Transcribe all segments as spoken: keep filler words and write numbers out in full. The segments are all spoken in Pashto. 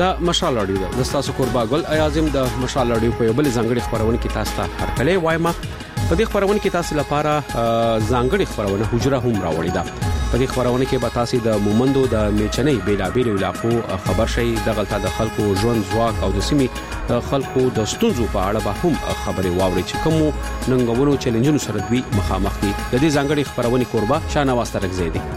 د مشال اډیو د تاسو قربا ګل ایازم د مشال اډیو په بل ځنګړي خبرونه کې تاسو ته هرکلی وایم. په دې خبرونه کې تاسو لپاره ځنګړي خبرونه حجره هم راوړی ده. په دې خبرونه کې به تاسو د مومندو د میچنې بیلابیل علاقو خبر شي، د غلطه د خلکو ژوند ځواک او د سیمې د خلکو د ستونزو په اړه به هم خبري واوري چې کوم ننګونو چیلنجونو سره دوی مخامخ دي. د دې ځنګړي خبرونه قربا شانواز ترک زیدي.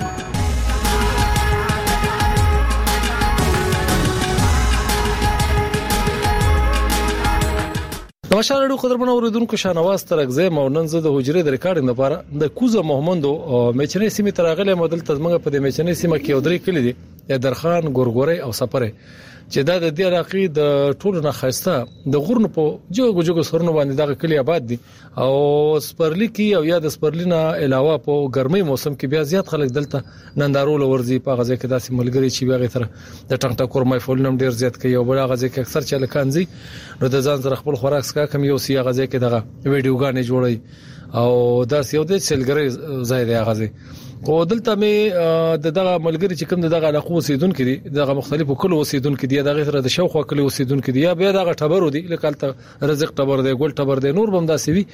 مشال اډیو خبرونه اوریدونکو شانواز ترکزه مونن زه د حجره د ریکارډینګ لپاره د کوزه محمدو میچنې سیمه تراغله مدل تزمنګ په د میچنې سیمه کې ودرې کړې دي یا درخان ګورګوري او سپره چې دا د دې علاقې د ټولو نه خسته د غورن په جوګو جوګو سرونو باندې دغه کلی آباد دي او سپرلی کې او یا د سپرلینا علاوه په ګرمي موسم کې بیا زیات خلک دلته نندارول ورزي په غزه کې داسې ملګری چې بیا غتره د ټنګ ټکور مې فولنم ډیر زیات کوي او بل غزه کې اکثر چل کانځي نو د ځان سره خپل خوراک سکا کم یو سی غزه کې دغه ویډیوګانې جوړي او دا یو د سیلګری زائد غزه او دلته مې دغه ملګری چې کوم دغه علاقو اوسیدونکو دي دغه مختلفو کلو اوسیدونکو دي دغه سره د شوخه کلو اوسیدونکو دي یا بیا دغه ټبرو دي لکه رزق ټبر دی ګل ټبر دی نور بم داسي وي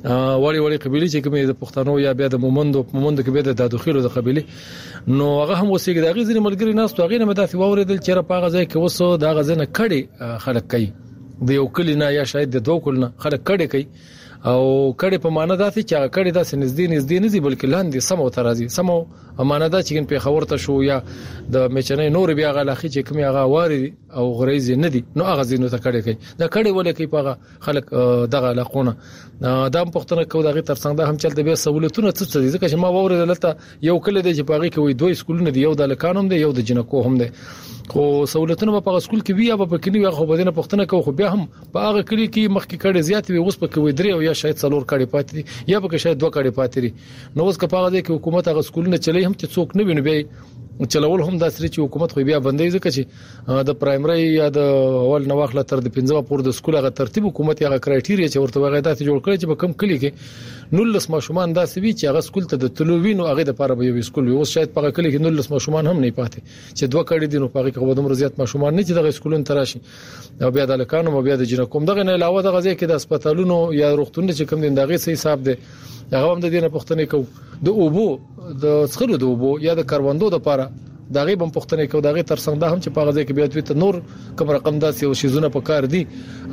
وړي وړي قبيله چې کوم د پښتنو یا بیا د مومندو مومندو کې بیا د داخلو د قبيله نو هغه هم اوسېږي دغه ځینې ملګری ناس تو هغه نه مدافع ووریدل چې را پاغه ځای کې وسو دغه ځنه کړي خلک کوي د یو کلی نه یا شاید د دوه کلو نه خلک کړي کوي او کړي په معنا داسې چې هغه کړي داسې نږدې نږدې نه دي بلکې لاندې سمو ترازی سمو امانه ده چې په خبرته شو یا د میچنې نور بیا غلاخي چې کوم هغه واري او غریزي نه دي نو هغه زینو ته کړي کوي دا کړي ولې کوي په خلک دغه علاقونه دا پښتنه کو دغه ترڅنګ دا هم چلته به سہولتونه څه دي ځکه چې ما وره دلته یو کله دی چې پاغي کوي دوه سکولونه دی یو د لکانوم دی یو د جنکو هم دی خو سہولتونه په سکول کې بیا په کلی خو بدینه پښتنه کو خو بیا هم په هغه کلی کې مخکې کړي زیات وي اوس په کوي درې او یا شاید څلور کړي پاتې دي یا په شاید دوه کړي پاتې دي نو اوس کپاغه دی چې حکومت هغه سکولونه چلی هم چې څوک نه ویني بیا چلول هم د سری چې حکومت خو بیا بندي ځکه چې د پرایمري یا د اول نواخله تر د پنځمه پور د سکول هغه ترتیب حکومت هغه کرایټیریا چې ورته وغیدات جوړ کړي چې په کم کلی کې نولس ماشومان داسې وی چې هغه سکول ته د تلووینو هغه د لپاره به یو سکول وي اوس شاید په کلی کې نولس ماشومان هم نه پاتې چې دوه کړي دي نو په هغه کې به د زیات ماشومان نه چې د سکولونو تراشي او بیا د لکانو او بیا د جنکوم دغه نه علاوه د غزه کې د هسپتالونو یا روغتونونو چې کوم دي دغه صحیح حساب دي هغه هم د دې نه پښتنې کو د اوبو د څخلو د اوبو یا د کاروندو د لپاره دغه بم پښتنې کو دغه ترڅنګ دا هم چې په غزه کې بیا دوی ته نور کوم رقم داسې او شیزونه په کار دي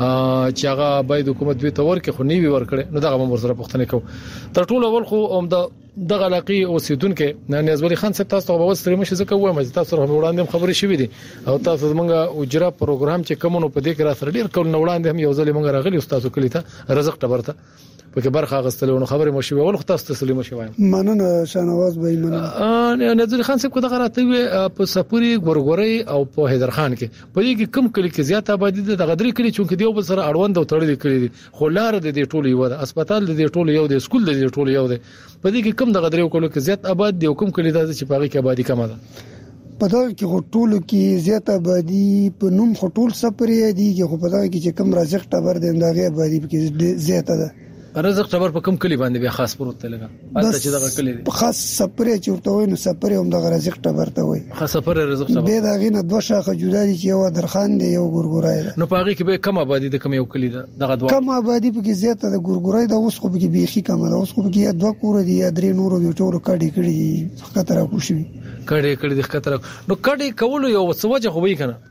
چې هغه باید حکومت دوی ته ورکړي خو نیوي ورکړي نو دغه هم سره پښتنې کو تر ټولو اول خو هم د دغه علاقې اوسیدونکو نه نیازبري خان صاحب تاسو ته به ستړي مشه زکه وایم چې تاسو سره وړاندې خبرې شوې دي او تاسو زمونږ اجرا پروګرام چې کومونو په دې کې را سره ډیر کول نه وړاندې هم یو ځل مونږ راغلي استادو کلی ته رزق ټبرته په کې برخه غستلو نو خبرې مو شوې ول خو تاسو تسلیم شوي مننه شانواز به مننه نیازبري خان صاحب کو دغه راته په سپوري ګورګوري او په حیدر خان کې په دې کې کم کلی کې زیات آبادی ده د غدري کلی چې دیو بل سره اړوند او تړلې کلی دي خو لار د دې ټولو یو ده هسپتال د دې ټولو یو ده سکول د دې ټولو یو ده په دې کې کم د غدري کولو کې زیات آباد دي او کم کلی ده چې پاغي کې آبادی کم ده په دا کې هټول کې زیات آبادی په نوم هټول سپرې دي چې په دا کې چې کم رازق ټبر دي دغه آبادی کې زیات ده رزق ټبر په کوم کلی باندې بیا خاص پروت لګا البته چې دغه کلی په خاص سپرې چې ورته وای نو سپرې هم دغه رزق ټبر ته وای خاص سپرې رزق ټبر به دغه نه دوه شاخه جدا دي چې یو درخان دی یو ګورګورای ده نو پاغي کې به کم آبادی د کم یو کلی ده دغه دوه کم آبادی په کې زیاته د ګورګورای ده اوس خو به کې بيخي کم ده اوس خو به کې دوه کور دي یا درې نور دي ټول کډي کړي خطر کوشي کډي کړي د خطر نو کډي کول یو وسوجه خو وی کنه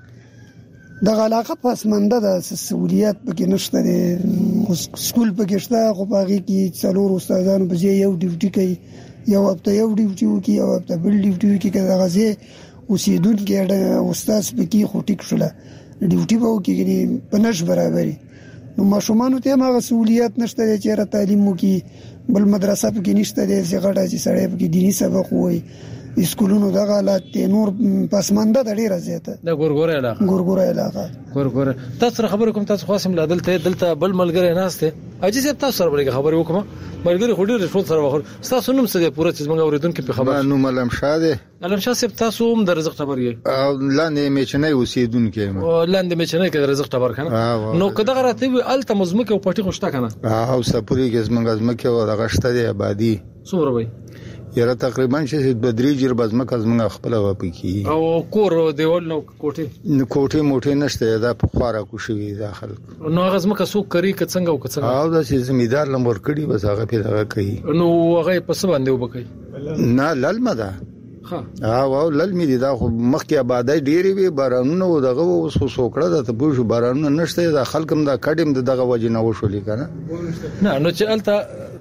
د علاقه پسمنده د سہولیات پکې نشته دي سکول پکې شته خو باغی کې څلور استادانو په یو ډیوټي کوي یو هفته یو ډیوټي کوي یو هفته بل ډیوټي کوي کله غزه اوسیدونکو د استاد پکې خو ټیک شول ډیوټي به کوي په نش برابرۍ نو ماشومان ته هغه سہولیات نشته چې را تعلیم وکي بل مدرسه پکې نشته دي چې غټه چې سړی پکې دیني سبق وایي اسکولونو دغه حالت نور پسمنده د ډیره زیاته د ګورګورې علاقه ګورګورې علاقه ګورګورې تاسو خبرې کوم تاسو خاصم لادلته دلته بل ملګری ناشته اجي صاحب تاسو سره بلګه خبرې وکم ملګری خو ډیر ټول سره وخور تاسو نوم څه دی پوره چې موږ اوریدونکو په خبر نو ملم شاده علم شاه صاحب تاسو هم د رزق خبر یې او لاندې میچنې اوسیدونکو ما لاندې میچنې کې د رزق خبر کنه نو کله غراته وی الته مزمکه او پټي خوشته کنه او سپوري کې زمونږ زمکه او د غشته دی آبادی څومره وي یاره تقریبا چې د درې جیر بزمک از موږ خپل واپکی او کور دیول نو کوټه نو کوټه موټه نشته دا په خورا کو شوی داخل نو هغه زمکه سوق کری که څنګه او که څنګه او دا چې زمیدار لمر کړي بس هغه پیدا کوي نو هغه په څه باندې وبکي نه للمه ده ها او للمه دي دا خو مخکې آبادای ډېری وي بارانونه دغه اوس سوکړه ده ته بوش بارانونه نشته دا خلکم دا کډم دغه وجه نه وشولې کنه نه نو چې الته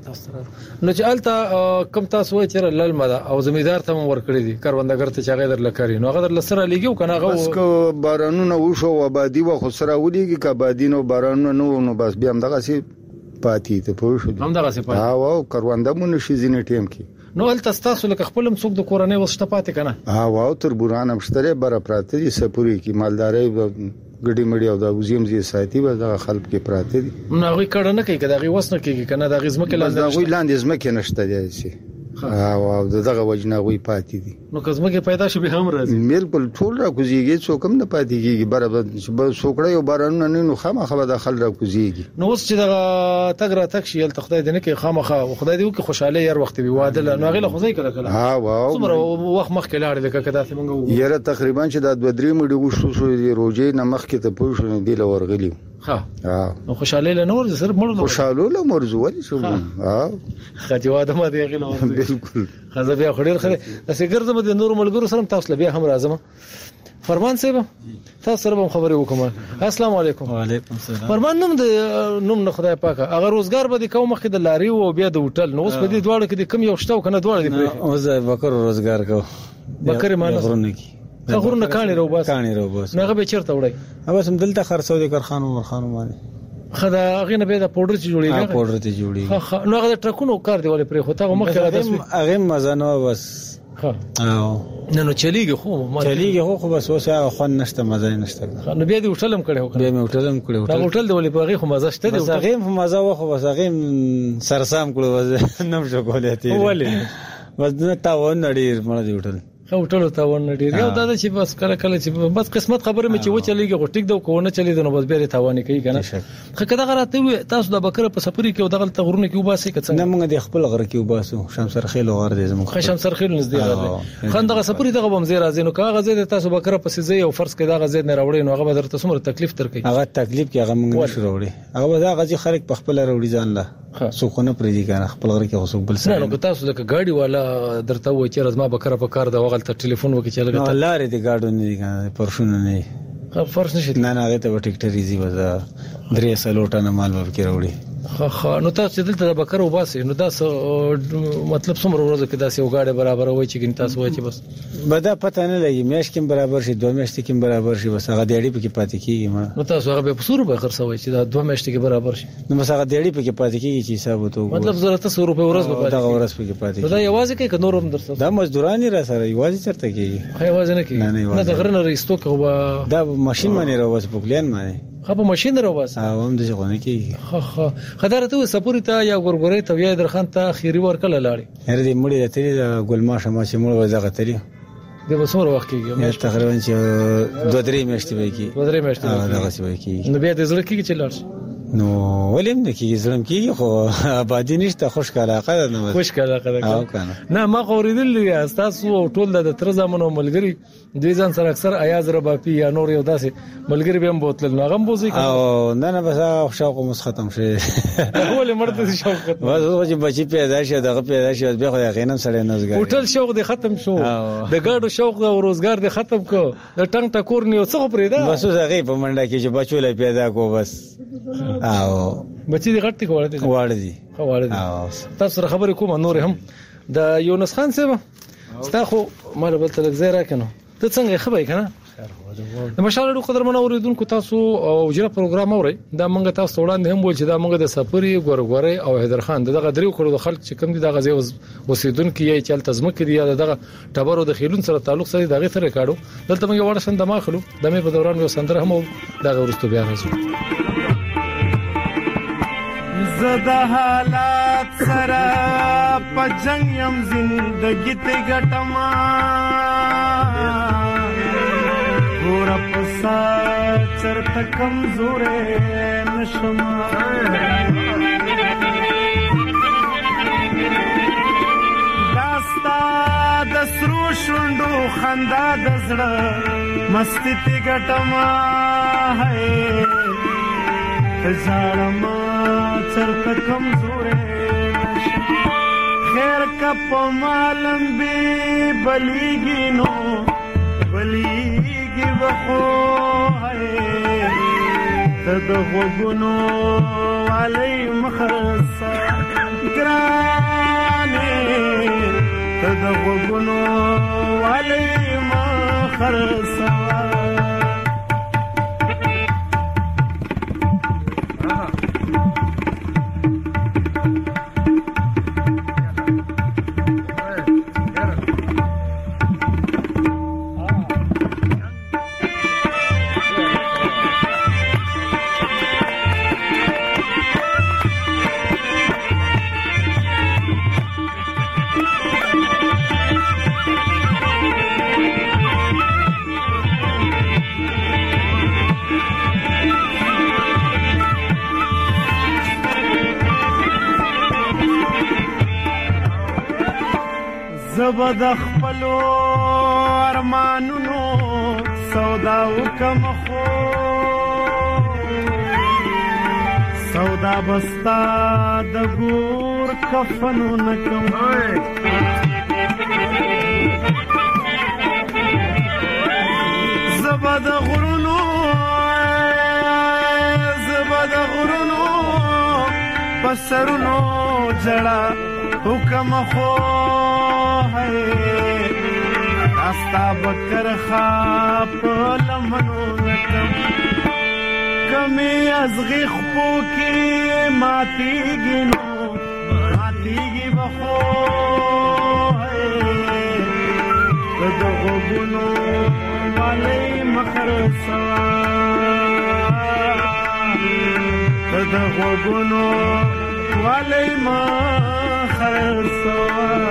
نو چې الته کم تاسو وای چې للمه ده او زمیدار ته ور کړی دي کاروندګر ته چاغې در لکاري نو هغه در لسره لګیو کنه هغه بس کو بارانونه وشو آبادی و خو سره ولېږي ک آبادی نو بارانونه نو نو بس بیا هم دغه سي پاتې ته پوه شو هم دغه سي پاتې او کرونده مونږ شي زینې ټیم کې نو الته تاسو لکه خپل مسوک د کورنۍ وسته پاتې کنه او او تر بوران هم شتره بر پراته دي سپوري کې مالداري ګډي مړي او د وزیم زی ساتي به د خلک کې پراته دي نو هغه کړه نه کوي کدا غي وسنه کوي کنه د غزمه کې لاندې دا غوي لاندې زمکه نشته دي سي او او دغه وجنه غوي پاتې دي نو کزمه کې پیدا شي به هم راځي بالکل ټول را کوزيږي څوک هم نه پاتې کیږي برابر سوکړې او بارانونه نه نو خامخه د خل را کوزيږي نو اوس چې دغه تګ را تک شي ته خدای دې نه کې خامخه خدای دې وکي خوشاله ير وخت به واده نو غله خو ځای کله کله ها واو څومره وخت مخ کې لاړ لکه کدا څنګه یره تقریبا چې د دوه درې مړي وشو شو دی روزي نه مخ کې ته پوه شو دی لورغلی ها نو خوشاله له نور سره مړ خوشاله له مرزو ولې شو ها خاطی واده ما دی غله بالکل خزه بیا خړل خره داسې ګرځم د نور ملګرو سره تاسو بیا هم راځم فرمان صاحب تاسو سره خبرې وکم السلام علیکم وعلیکم السلام فرمان نوم د نوم نه خدای پاک هغه روزګار به کوم مخې د لاري او بیا د هوټل نو اوس په دې دواړو کې کم یو شته کنه دواړو دي اوس بکر روزګار کو بکر مانه غرونه کی غرونه کانی رو بس کانی رو بس نه به چیرته وړي اوبه سم دلته خرڅو د کارخانو مرخانو باندې خدا هغه نه به د پودر چې جوړیږي ها پودر ته جوړیږي نو هغه د ټرکونو کار دی ولې پرې خو تا مخ هغه هغه مزانو بس ها او نه نو چلیږي خو چلیږي خو خو بس اوس هغه خون نشته مزه نشته نو بیا دی هوټلم کړو بیا مې هوټلم کړو دا هوټل دی ولې په هغه خو مزه شته دی هغه هم مزه واخو بس هغه سرسام کړو نم شو کولې تی ولې بس نه تاون نړیر مړ دی هوټل هوټل ته ون ډیر یو دا چې بس کله کله چې بس قسمت خبره مې چې و چلیږي غو ټیک دا کو نه چلی نو بس به تاوان کوي کنه خو کدا غراته تاسو د بکر په سفرې کې دغه تغرونه کې وباسي کڅ نه موږ د خپل غر کې وباسو شمسر خیل غر دې زموږ خشم سر خیل نږدې راځي خندغه سفرې دغه بم زی راځي نو کاغه زید تاسو بکر په سيزي او فرض کې دغه زید نه راوړي نو هغه به درته څومره تکلیف تر کوي هغه تکلیف کې هغه موږ نشو راوړي هغه به دا غزي خلک په خپل راوړي ځان لا سوخونه پرې دي کنه خپل غر کې غوسو بل سره نو تاسو د ګاډي والا درته و چې رزما بکر په کار دا وغل ته ټلیفون وکړي چې لګا لارې دي ګاډو نه دي کنه پرشونه نه فرض نشي نه نه هغه ته ټیکټر ایزي وځه درې سلوټه نه مال ورکې راوړي خو نو تاسو دلته د بکر وباسي نو دا مطلب څومره ورځې کې داسې یو ګاډي برابر وای چې ګین تاسو وای چې بس بدا پته نه لګي میاش کې برابر شي دوه میاشتې کې برابر شي بس هغه دیړي په کې پاتې کیږي ما نو تاسو هغه به پسور به خرڅوي چې دا دوه میاشتې کې برابر شي نو بس هغه دیړي په کې پاتې کیږي چې حساب وته مطلب زره تاسو روپے ورځ به پاتې دا ورځ په کې پاتې دا یوازې کې که نور هم درته دا مزدورانی را سره یوازې چرته کیږي یوازې نه کیږي نه د غرنه ريستو کې دا ماشين باندې راوځي په پلان باندې خو په ماشين راوځي او هم د ځغونه کیږي خو خو خدارته سپوري ته یا ګورګورې ته یا درخان ته خيري ورکل لاړي هر دې مړي ته د ګلماشه ما چې مړ وځغه تري د وسور وخت کېږي تقریبا چې دوه درې میاشتې وای کی دوه درې میاشتې دا غسی وای کی نو بیا د زړه کې چې لاړ نو ولیم نه کیږي زړم کیږي خو آبادی نشته خوش علاقه نه خوش علاقه ده او کنه نه ما خوریدل تاسو ټول د تر زمونو ملګری دوی ځان سره اکثر ایاز رباپی یا نور یو داسې ملګری به هم بوتل نو غم بوزي او نه نه بس شوق مس ختم شي ولې مرته شوق ختم بس چې بچی پیدا شي دغه پیدا شي به خو یقینا سره نزګر هوټل شوق دې ختم شو د ګاډو شوق او روزګار دې ختم کو د ټنګ ټکور نیو څه پرې دا بس هغه په منډه کې چې بچول پیدا کو بس او بچی دې غټ کول دي واړ دي واړ دي تاسو سره خبرې کوم نور هم د یونس خان صاحب ستاسو مال بل تلک زیرا کنه ته څنګه خبرې کنه د مشالړو قدرمن اوریدونکو تاسو او جره پروګرام اوري دا مونږ تاسو وړاندې هم وول چې دا مونږ د سفري ګورګوري او حیدر خان دغه دریو کړو د خلک چې کم دي دغه ځای وسیدونکو یې چل تزمکه دی دغه ټبرو د خیلون سره تعلق سره دغه سره کاړو دلته موږ وړه سند ما خلو د مې په دوران یو سندره هم دغه ورستو بیا راځو زدا حالات سره پجنګ يم زندګی ته ګټما ګور پسا چرته کمزورې نشما داستا شوندو خندا د زړه مستی تی ګټما ہے زړما چرته کمزورې خیر کا پمالم بی بلیگی نو بلیگی بخو ہے تدغو گنو علی مخرصا گرانے تدغو گنو علی مخرصا زبد خپلو ارمانونو سودا وکم خو سودا بستا د ګور کفنو نکم زبد غرونو زبد غرونو بسرونو جڑا حکم خو استا بکر خواب لمنو نکم کمی از غیخپو کی ماتی گینو ماتی گی بخو ددغو گنو والی مخرصا ددغو گنو والی مخرصا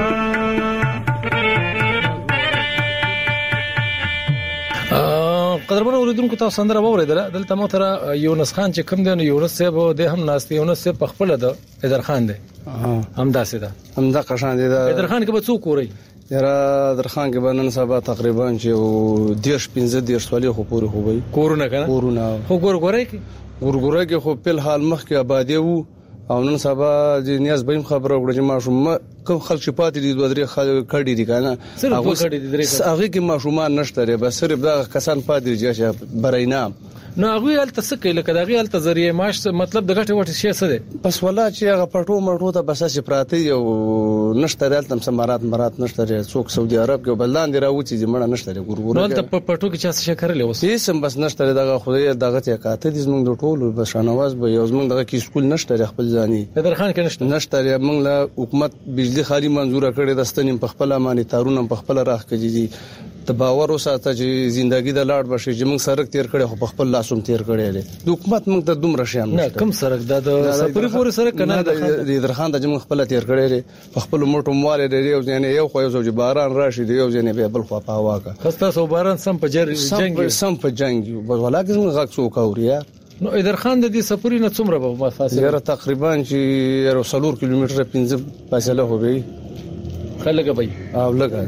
قدرمن اوریدونکو تاسو سندره واوریدله دلته مو تر یونس خان چې کوم دی یونس صاحب د هم ناست یونس صاحب په خپل د حیدر خان دی هم داسې ده هم دا قشان دی دا حیدر خان کې به څوک وری یاره در خان کې بنن سبا تقریبا چې دیش پنځه دیش سوالي خو پوره خو وي کورونه کنه کورونه خو ګورګورای کې ګورګورای کې خو په حال مخ کې آبادی وو او نن سبا د نیاز بیم خبره وکړه چې ماشوم کوم خلک چې پاتې دي دوه درې خلک کړي دي کنه هغه هغه کې ماشومان نشته به صرف دا کسان پاتې دي چې برینام نو هغه ال تسکه لکه دا غي ال تزریه ماش مطلب د غټه وټه شي څه دی بس ولا چې هغه پټو مټو ته بس چې پراته یو نشته رالتم سمارات مرات نشته څوک سعودي عرب کې بلان دی راوتی چې مړه نشته ګورګور نو ته پټو کې چا څه کړل اوس هیڅ بس نشته دغه خدای دغه ته کاته دي زمونږ د ټولو بشانواز به یو زمونږ دغه کې سکول نشته خپل ځاني حیدر خان کې نشته نشته موږ له حکومت بجلی خالي منزور کړي د ستنیم په خپل معنی تارونه په خپل راخ کې دي ته باور وساته چې ژوندۍ د لاړ بشي چې موږ سرک تیر کړي خو په خپل لاسوم تیر کړي دي د حکومت موږ ته دومره شي نه کم سرک د سپری پورې سرک کنه د درخان د موږ خپل تیر کړي دي په خپل موټو مواله دی یو ځنه یو خو یو چې باران راشي دی یو ځنه به بل خو په هوا کا خسته سو باران سم په جنگ سم په جنگ بس ولکه موږ غږ څوک اوریا نو حیدر خان د دې سپری نه څومره به فاصله یاره تقریبا چې یو څلور کیلومتره پنځه فاصله هوبي خلګه به او لګا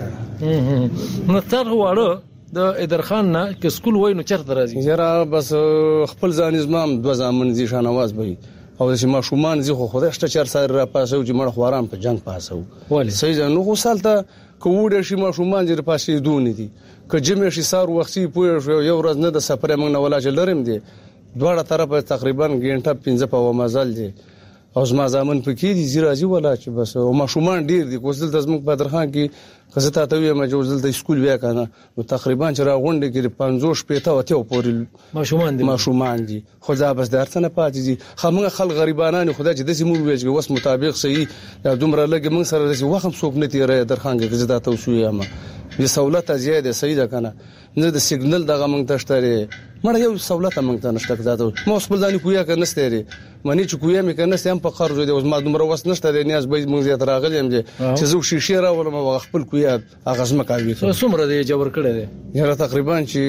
نو تر وړو د حیدر خان نه کې سکول وای نو چرته راځي یاره بس خپل ځان زمام دوه ځامن دي شانواز به او چې ما شومان زی خو خدای شته چر سره را پاسو چې مړ خواران په جنگ پاسو ولی صحیح نو خو سالته کوډه شي ما شومان زی پاسې دون دي که جمع شي سار وختي پوه یو ورځ نه د سفر موږ نه ولا چې لرم دي دواړه طرفه تقریبا غنټه پنځه په مزل دي او زما ځامن پکې دي زیرازي ولا چې بس او ما شومان ډیر دي کوزل د زموږ بدر خان کې قزتا ته وي ما جوزل د سکول بیا کنه نو تقریبا چې را غونډه کې پنځوس پېته وته پورې ما شومان دي ما شومان دي خو دا بس درته نه پاتې دي خمغه خلک غریبانان خدای چې د سیمو ویج وس مطابق صحیح دومره لګي موږ سره د وخت څوک نه تیرې در خان کې قزتا ته وسوي ما د سہولت زیاده صحیح ده کنه نه د سیګنل دغه موږ تشتري مړ یو سہولت موږ ته نشته کېدو مو خپل ځاني کویا کنه ستېری مانی چې کویا مې کنه سم په خرج دی اوس ما دومره وس نشته د نیاز به موږ زیات راغلم دي چې زو شیشه راولم او خپل کویا هغه زما کوي څومره دی جوړ کړی دی یاره تقریبا چې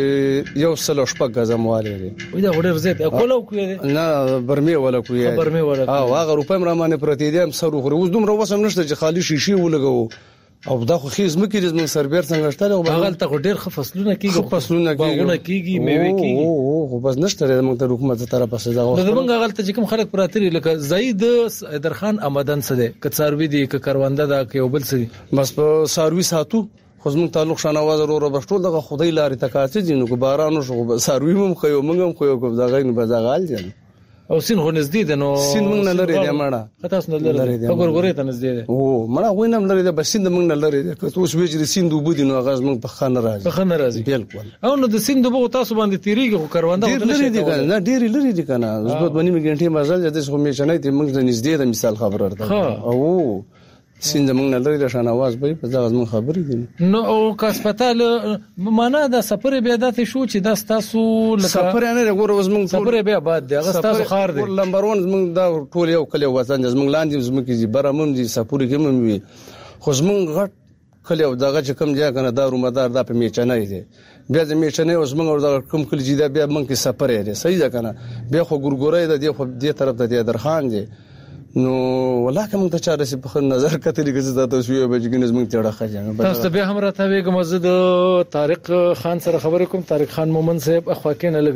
یو سلو شپږ غزمواله دی وای دا وړر زیات اکولو کوی دی نه برمه ولا کوی برمه ولا او هغه روپم را باندې پرتی دي هم سر خو اوس دومره وسم نشته چې خالی شیشه ولګو او دا خو خیز مکه د من سربیر څنګه شته او هغه ته ډیر ښه فصلونه کیږي فصلونه کیږي باغونه کیږي میوه کیږي او خو بس نشته موږ ته حکومت طرفه څه دا د موږ هغه ته چې کوم خلک پراتري لکه زید درخان آمدن څه ده ک څاروي دي ک کروانده ده ک یو بل څه دي بس په ساروي ساتو خو زموږ تعلق شانواز ورو بشټول دغه خدای لارې تکاتې دي نو کو بارانو شو ساروي مم خو یو موږ هم خو یو دغه نه بزغال دي او سین هو نزدې ده نو سین موږ نه لري دی مړه خطا سن لري دی وګورګورې ته نزدې ده او مړه وینم لري ده بس سین موږ نه لري ده که اوس ویجري سین دوه بده نو غاز موږ په خانه راځي په خانه راځي بالکل او نو د سین دوه تاسو باندې تیریږي خو کاروانده هوته نشي نه ډېری لري دي کنه زبط باندې موږ غنټه مازال د څه مې شنه دي موږ د نزدې ده مثال خبر ورته او سین زمونږ نه لري شان आवाज به په ځای زمون خبرې دي نو او کا هسپتال معنا د سفر بیا دته شو چې د تاسو لکه سفر نه غوړ زمون سفر بیا بعد دی هغه تاسو خار دی نمبر واحد زمون دا ټول یو کلی وطن زمون لاندې زمون کې برامون دي سفر کې مم وي خو زمون غټ کلی او دغه چې کم ځای کنه دارو مدار د په میچنه دی بیا د میچنه اوس موږ ورته کوم کلی جدا بیا موږ کې سفر دی صحیح ده کنه بیا خو ګورګورې د دې خو دې طرف ته درخان دی نو ولکه موږ ته چاره سي په نظر کتلې کې زړه تاسو یو به جګنز موږ ته راخځه تاسو به هم راته ویګه مسجد طارق خان سره خبرې کوم طارق خان مومن صاحب اخوا کې نه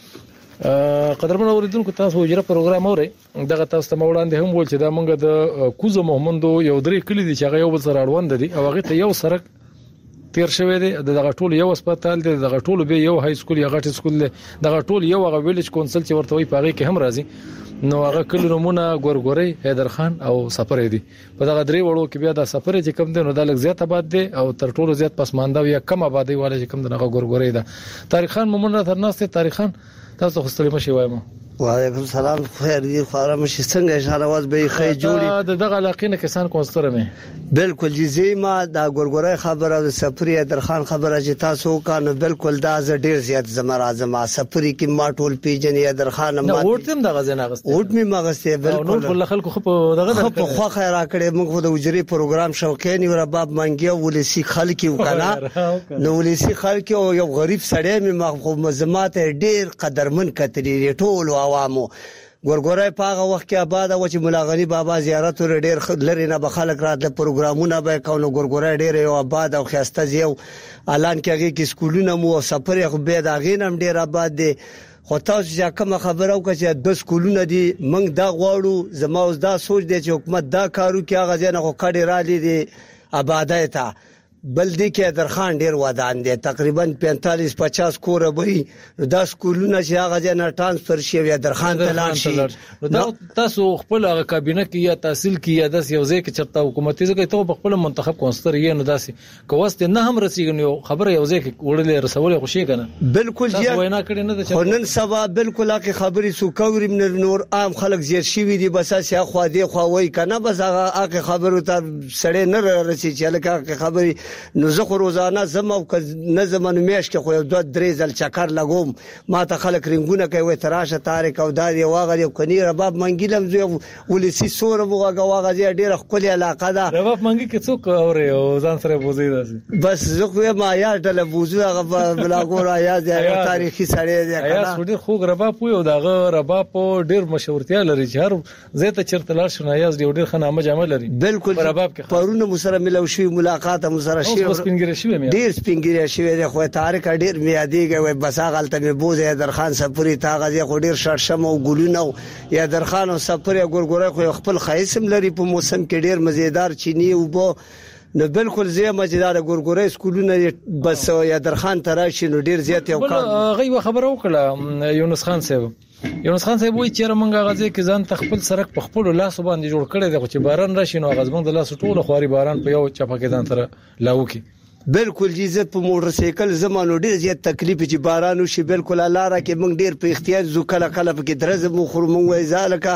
لګه قدرمن اوریدونکو تاسو وجره پروګرام اوري دغه تاسو ته وړاندې هم ول چې دا موږ د کوزه محمدو یو درې کلی دي چې هغه یو بل سره اړوند دي او هغه ته یو سرک تیر شوی دی دغه ټول یو هسپتال دی دغه ټول به یو های سکول یا غټ سکول دی دغه ټول یو هغه ویلج کونسل چې ورته وي پاره کې هم راځي نو هغه کله نمونه ګورګوري حیدر خان او سفر دی په دغه درې وړو کې بیا د سفر چې کم دی نو د لږ زیات آباد دی او تر ټولو زیات پسمانده یا کم آبادی والے چې کم دغه ګورګوري ده طارق خان مومن را ترناسته طارق خان تاسو خو ستړي مشي وایم وعلیکم السلام خیر دی خارا مشي څنګه اشاره واز به خی جوړي د دغه علاقې نه کسان کونستره مې بالکل جزئی ما دا ګورګورای خبره د سفری درخان خبره چې تاسو کانو بالکل دا ز ډیر زیات زما راځم سفری کې ما ټول پیجن یا درخان ما وټم دغه زنه غسته وټ می مغسته بالکل نور خلکو خو دغه خو خو خیر اکړې موږ د وجري پروګرام شوقین او رباب منګي ولسی خلک وکړه نو ولسی خلک او یو غریب سړی می مخ مزمات ډیر قدرمن کتلی ټول عوامو ګورګورای پاغه وخت کې آباد او چې مولا غنی بابا زیارت ور ډیر لري نه بخلک راتله پروګرامونه به کول ګورګورای ډیر یو آباد او خسته زیو اعلان کېږي کې سکولونه مو سفر خو به دا غینم ډیر آباد دي خو تاسو چې کوم خبرو کې د سکولونه دي موږ دا غواړو زما اوس دا سوچ دی چې حکومت دا کارو کې هغه ځنه خو کډی را دي آبادای ته بلدی کې درخان ډیر ودان دي تقریبا پینتالیس پچاس کور به دا سکولونه چې هغه ځنه ترانسفر شي یا درخان تلان شي دا تاسو خپل هغه کابینه کې یا تحصیل کې یا د یو ځای کې چرته حکومتي ځکه ته خپل منتخب کونستر یې نه داسي کوست نه هم رسیږي خبره یو ځای کې وړلې رسول خوشي کنه بالکل یا وینا کړی نه ده نن سبا بالکل هغه خبري سو کوري من نور عام خلک زیر شي وي دي بس اسه خو دې خو وای کنه بس هغه خبرو ته سړی نه رسي چې لکه خبري نو زه خو روزانه زم او نه زمانو میش کې خو دوه درې ځل چکر لګوم ما ته خلک رنگونه کوي تراشه طارق او داري واغ یو کني رباب منګیلم زه ولسی سور وګه واغه ډیره خپل علاقه ده رباب منګی کې څوک اوري او ځان سره بوزي داسي بس زه خو ما یا ډله بوزو هغه بلاګور یا د تاریخي سړی دی یا ډیر خو رباب یو دغه رباب ډیر مشهورتیا لري چې هر زیته چرته لار شنه یا ډیر خنامه جامه لري بالکل رباب کې پرونه مسره ملو شي ملاقات مسره شي سپینګری شوی مې ډیر سپینګری شوی دی خو طارق ډیر میادیږي وای بس هغه تل مې بوزه درخان سفری تاغه خو ډیر شرشم او ګلونه یا درخان او سفری ګورګورای خو خپل خیسم لري په موسم کې ډیر مزیدار چینی او بو نو بالکل زه مزیدار ګورګورای سکولونه بس یا درخان تراشي نو ډیر زیات یو کار غي خبره وکړه یونس خان صاحب یونس خان صاحب وایي چې رمنګ غزه کې ځان تخپل سرک په خپل لاس باندې جوړ کړی دی چې باران راشي نو غزمن د لاس ټوله خواري باران په یو چپه کې ځان سره لاو کی بالکل جیزه په موټر سایکل زمانو ډیر زیات تکلیف چې باران وشي بالکل الله را کې موږ ډیر په اختیار زو کله کله په کې درز مو خور مو وای زالکه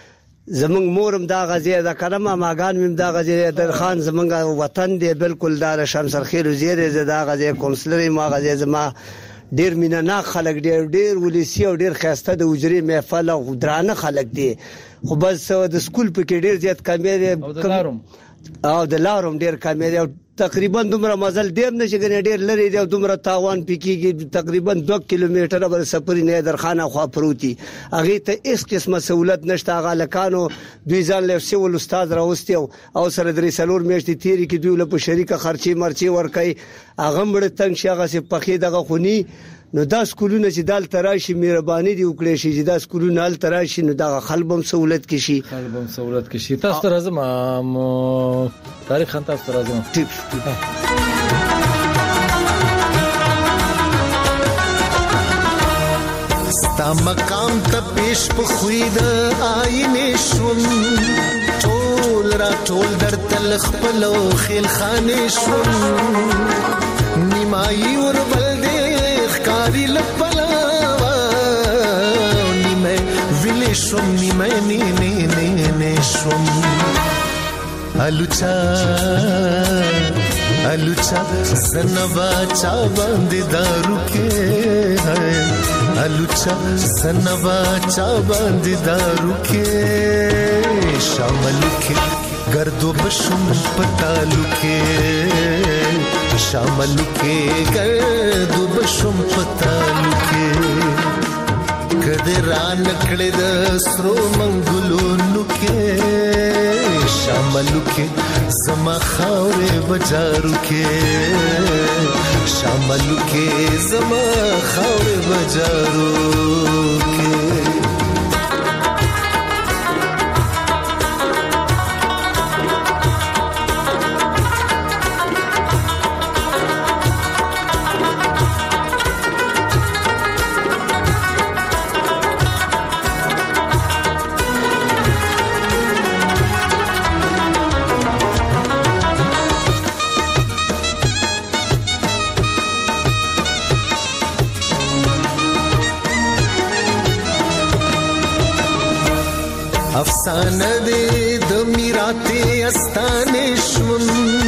زمنګ مورم دا غزه دا کلمه ماګان مم دا غزه در خان زمنګ وطن دی بالکل دار شمسر خیر زیره زدا غزه کونسلر ما غزه زما ډیر مینه خلک ډیر ډیر ولسی او ډیر خسته د وجري محفل او درانه خلک دي خو بس د سکول په کې ډیر زیات کمیره او د لارم او د لارم ډیر کمیره تقریبا دومره مزل ډیر نشي کنه ډیر لري دی دومره تاوان پکېږي تقریبا دوه کیلومتره بر سفر نه درخانه خوا پروتي هغه ته هیڅ قسمه سہولت نشته هغه لکانو دوی ځان له سیول استاد راوستي او سره درې سلور میاشتې تیری کې دوی له په شریکه خرچي مرچي ورکي هغه مړ تنگ شي هغه سي پخې دغه خوني نو دا سکولونه چې دال تراشي مهرباني دی وکړي شي چې دا سکولونه دال تراشي نو دا خلبم سہولت کې شي خلبم سہولت کې شي تاسو راځم تاریخ خان تاسو راځم ټیپ ستا مقام ته پیش په خوید آینه شوم ټول را ټول در تل خپلو خیل خانه شوم نیمای ور بل کاری لپلا نیمه ویلی شوم نیمه نی نی نی نی شوم الوچا الوچا زنبا چا باندې دارو کې ہے الوچا زنبا چا باندې دارو کې شامل کې گردو بشم پتالو کې شامل کې گردو بشم پتالو کې کده ران کړه د سرو منګلونو کې شامل کې زما خاورې بجارو کې شامل کې زما خاورې بجارو کې افسانه دې د میراته استانه شوم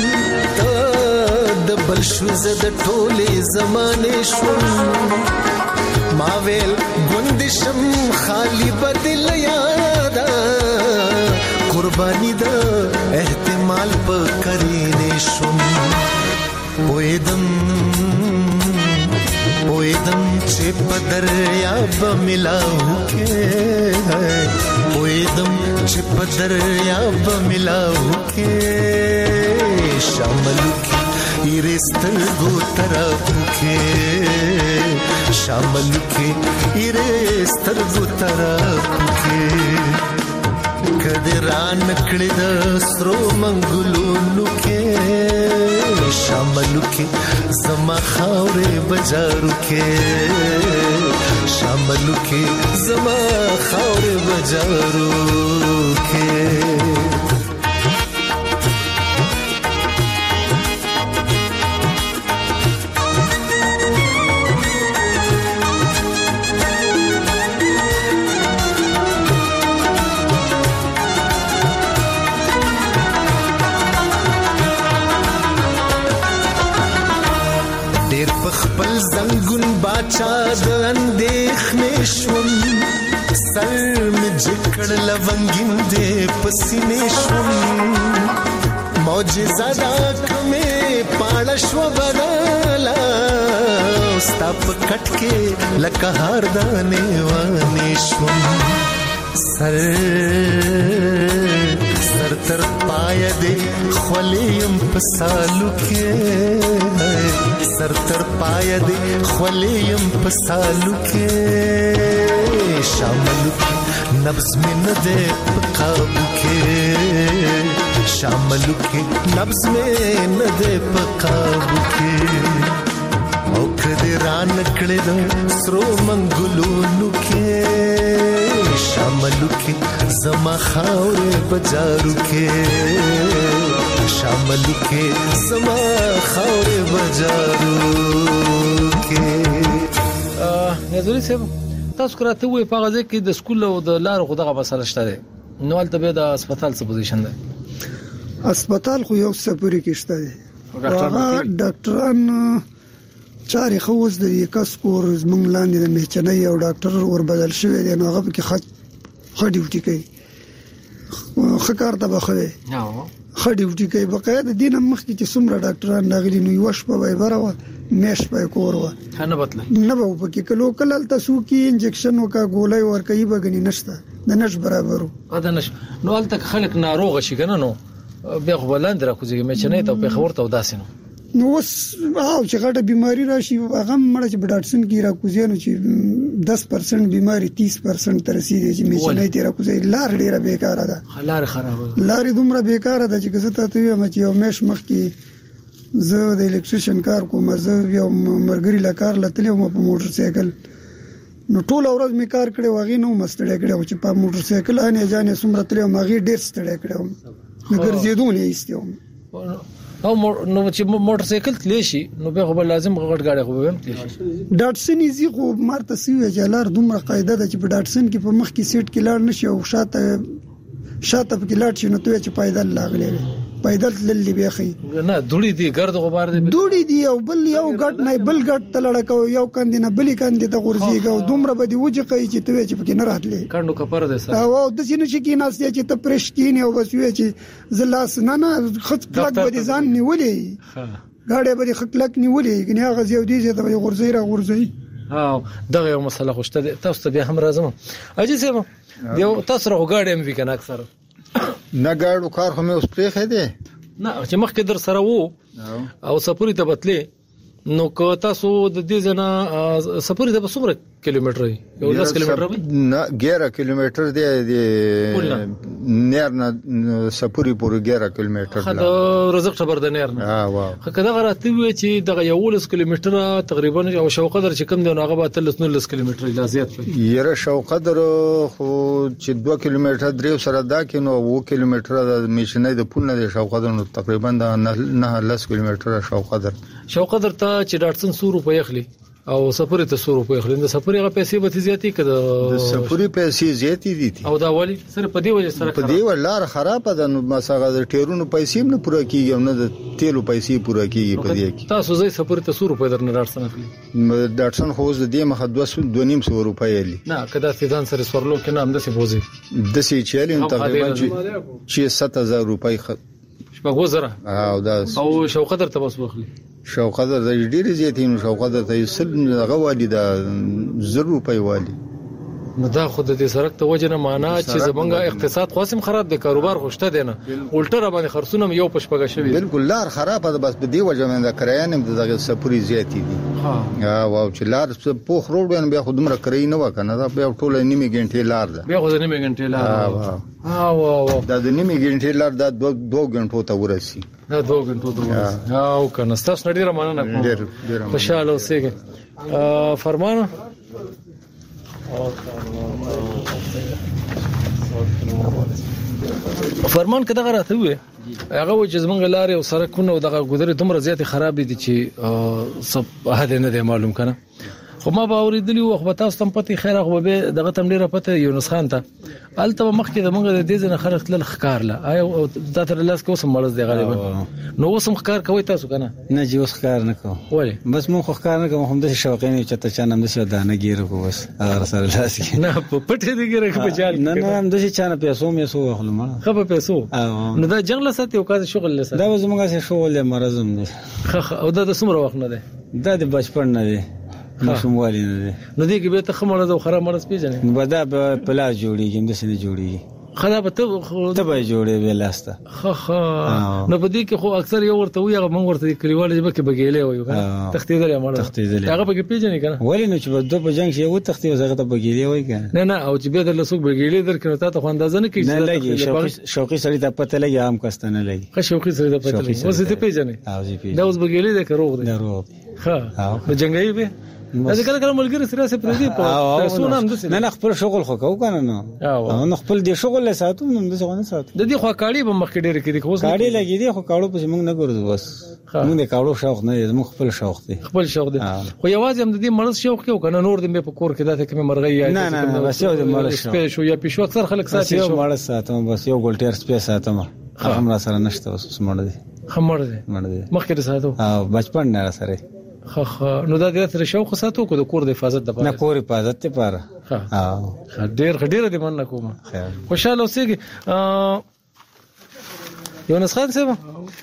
ته د بل شو زد ټوله زمانه شوم ما ویل ګوندشم خالی بدل یادا قربانی د احتمال په کرینه شوم پویدم پویدم چې په دریاب ملاو کې پویدم چې په دریاب ملاو کې شامل کې ایرستل گو طرف کې شامل کې ایرستل گو طرف کې کده ران کړه د سترو منګلونو کې شامل کې زما خاورې بجارو کې شامل کې زما خاورې بجارو کې خپل زنګون باچا د اندېښنې شوم سر مې جکړ لونګین دې پسینې شوم معجزه دا کومې پاړه شو بدلا ستا په کټ کې لکه هار دانې وانې شوم سر سر تر پای دې خولیم په سالو کې سر تر پای دې خولیم په سالو کې شامل کې نبض مې نه دې په قابو کې شامل کې نبض مې نه دې په قابو کې او کدی ران کړه د سرو منګلونو کې شامل کې زما خاورې بجارو کې شامل کې زما خاورې بجارو کې ا نظر صاحب تاسو کراته وي په غزه کې د سکول او د لار خو دغه مسله شته نو ولته به د هسپتال څه پوزیشن ده هسپتال خو یو سپوري کې شته دی هغه ډاکټران چاري خوځ د یکس کور زمونږ لاندې د میچنۍ او ډاکټر ور بدل شوی دی نو هغه کې خط خ ډیوټي کوي خکار ته بخوي خ ډیوټي کوي بقایا د دین مخکې چې څومره ډاکټران راغلي نو یو شپه به برابر میش په کور و نه بتل نه به په کې کلو کلل تاسو کې انجکشن وکا ګولای ور کوي بغنی نشته د نش برابرو اده نش نو الته خلک ناروغ شي کنه نو بیا خو بلند را کوزي مې چنه ته په خبرته وداسینو نو اوس او چې غټه بیماری راشي هغه مړ چې ډاکټرسن کې را کوزي نو چې دس پرسنټ بیماری تیس پرسنټ تر رسیدي چې مې چنه ته را کوزي لار ډیره بیکاره ده لار خراب لار دومره بیکاره ده چې کزه ته یو مچ یو مش مخ کې زه د الکتریشن کار کوم زه یو مرګري لکار لته مو په موټر سایکل نو ټول ورځ می کار کړی واغې نو مستړی کړی چې په موټر سایکل انې ځانې سمره تلې ماغي ډیر ستړی کړم مګر زیدونې ایستم او نو چې موټر سایکل تلې شي نو به خو لازم غټ گاډي خو به هم تلې شي ډاټسن ایزي خو مرته سوي جلار دومره قاعده ده چې په ډاټسن کې په مخ کې سیټ کې لاړ نشي او شاته شاته په کې لاړ شي نو ته چې پایدل لاغلې پیدل تللی بیا خي نه دوړي دي ګرد غبار دي دوړي دي او بل یو ګټ نه بل ګټ تلړکو یو کاندې نه بلی کاندې ته غورځيږي او دومره به دی وځي کوي چې ته چې پکې نه راتلې کاندو کپر ده سره او د سینې چې کې ناس چې ته پرش کینې او بس وی چې زلاس نه نه خط کلک به دي ځان نیولې غاړه به خلک نیولې کني هغه زیو دي چې ته غورځي را غورځي ها دغه یو مسله خوشته تاسو ته به هم راځم اجي سم یو تاسو راغړم وی کنه اکثر نه ګاډو کار خو مې اوس پرېخې دي نه چې مخکې در سره وو او سپوري ته بتلې نو که تاسو د دې ځنه سپوري ته څومره کیلومتر یو لس کیلومتر نه ګیره کیلومتر دی د نیر نه سپوري پورې ګیره کیلومتر دا رزق خبر د نیر نه ها واه کله غراته وی چې دغه یو لس کیلومتر تقریبا او شوقدر چې کم دی نو هغه به تلس نو لس کیلومتر لا زیات وي یره شوقدر خو چې دوه کیلومتر درې سره دا کې نو و کیلومتر د میشنې د پول نه دی شوقدر نو تقریبا نه لس کیلومتر شوقدر شوقدر ته چې ډاټسن سو روپے اخلي او سفر ته سو روپے اخلي د سفر هغه پیسې به زیاتې کړه د سفر پیسې زیاتې دي او دا والی سره په دی وجه سره په دی ولار خراب ده نو مساغه د ټیرونو پیسې نه پوره کیږي نه د تیلو پیسې پوره کیږي په دی کې تاسو زې سفر ته سو روپے درنه ډاټسن اخلي ډاټسن خو د دې مخه دوه نیم سو روپے اخلي نه کدا سیدان سره سورلو کې نام د سی بوزي د سی چالي تقریبا چې سات هزار روپے شپږ زره او دا او شوقدر ته بس واخلي شوقدر د ډیره زیاتین شوقدر ته سل غوالي د زر روپۍ والی نو دا خود د سرک ته وجه نه معنا چې زمونږ اقتصاد خاصم خراب دی کاروبار خوشته دی نه الټه را باندې خرڅونه یو پښپګه شوی بالکل لار خراب ده بس په دی وجه باندې کرایانم د سپوري زیاتی دي ها واو چې لار په خروډ باندې بیا خودمره کرای نه وکنه دا بیا ټوله نیمه غنټه لار ده بیا خو نیمه غنټه لار ها واو دا د نیمه غنټه لار د دوه غنټو ته ورسي دا دوه غنټو ته ورسي او کنه تاسو ډیره مننه کوم ډیر ډیر خوشاله اوسئ فرمان فرمان کده غراته وي هغه و چې زمونږ لارې او سرکونه او دغه ګذرې دومره زیات خراب دي چې سب هدا نه دی معلوم کنه خو ما به اوریدلی و خو تاسو تم پته خیر خو به دغه تم ډیره پته یونس خان ته الته مخکې د مونږ د دې ځنه خلک تل خکار لا آیا دا تر لاس کې اوسم مرز دی غالبا نو اوسم خکار کوي تاسو کنه نه جی اوس خکار نه کوم ولی بس مون خکار نه کوم هم د شوقین چته چانم د شه دانه ګیر کو بس اگر سره لاس کې نه په پټه دی ګیر کو بچال نه نه هم د شه چانه پیسو مې سو خپل ما خو په پیسو نو دا جنگل ساتي او کا شغل لسه دا زمونږه شه شغل مرزم دی او دا د سمره وخت نه دی دا د بچپن نه دی مشوم والی نه دی نو دې کې به ته خمره او خراب مرز پیژنې نو بدا په پلاس جوړیږي هم د سینې جوړیږي خراب ته ته به جوړې به لاسته خا خا نو په دې کې خو اکثر یو ورته وي هغه مونږ ورته کلیوال چې بکه بګیلې وي کنه تختیدل یې مړ تختیدل هغه به پیژنې کنه ولی نو چې په دوه په جنگ شي یو تختیو زغه ته بګیلې وي کنه نه نه او چې به د لسوک بګیلې درکنه ته خو اندازه نه کیږي نه لګي شوقي شوقي سړی ته پته لګي عام کستنه لګي خو شوقي سړی ته پته لګي اوس ته پیژنې او زی پیژنې دا اوس بګیلې ده کروغ ده روغ ها د جنگي به دا کله کله ملګری سره سره پردي په سونه هم نه نه خپل شغل خو کو کنه نو نو خپل دی شغل له ساتو نو د څنګه ساتو د دې خو کاړي به مخکې ډېر کې دي خو کاړي لګي دي خو کاړو په موږ نه ګورځو بس موږ د کاړو شوق نه دی موږ خپل شوق دی خپل شوق دی خو یوازې هم د دې مرز شوق کې کنه نور دې په کور کې دته کوم مرغۍ یا نه نه بس یو د مرز شوق شو یا پښو اکثر خلک ساتي یو مرز ساتم بس یو ګولټیر سپیس ساتم هم را سره نشته اوس مړ دی خمر دی مړ دی مخکې ساتو او بچپن نه سره خا خا نو دا د تر شوق ساتو کو د کور د حفاظت د نه کور حفاظت ته پاره ها ډیر ډیر دې من کوم خوشاله اوسېږي یونس خان صاحب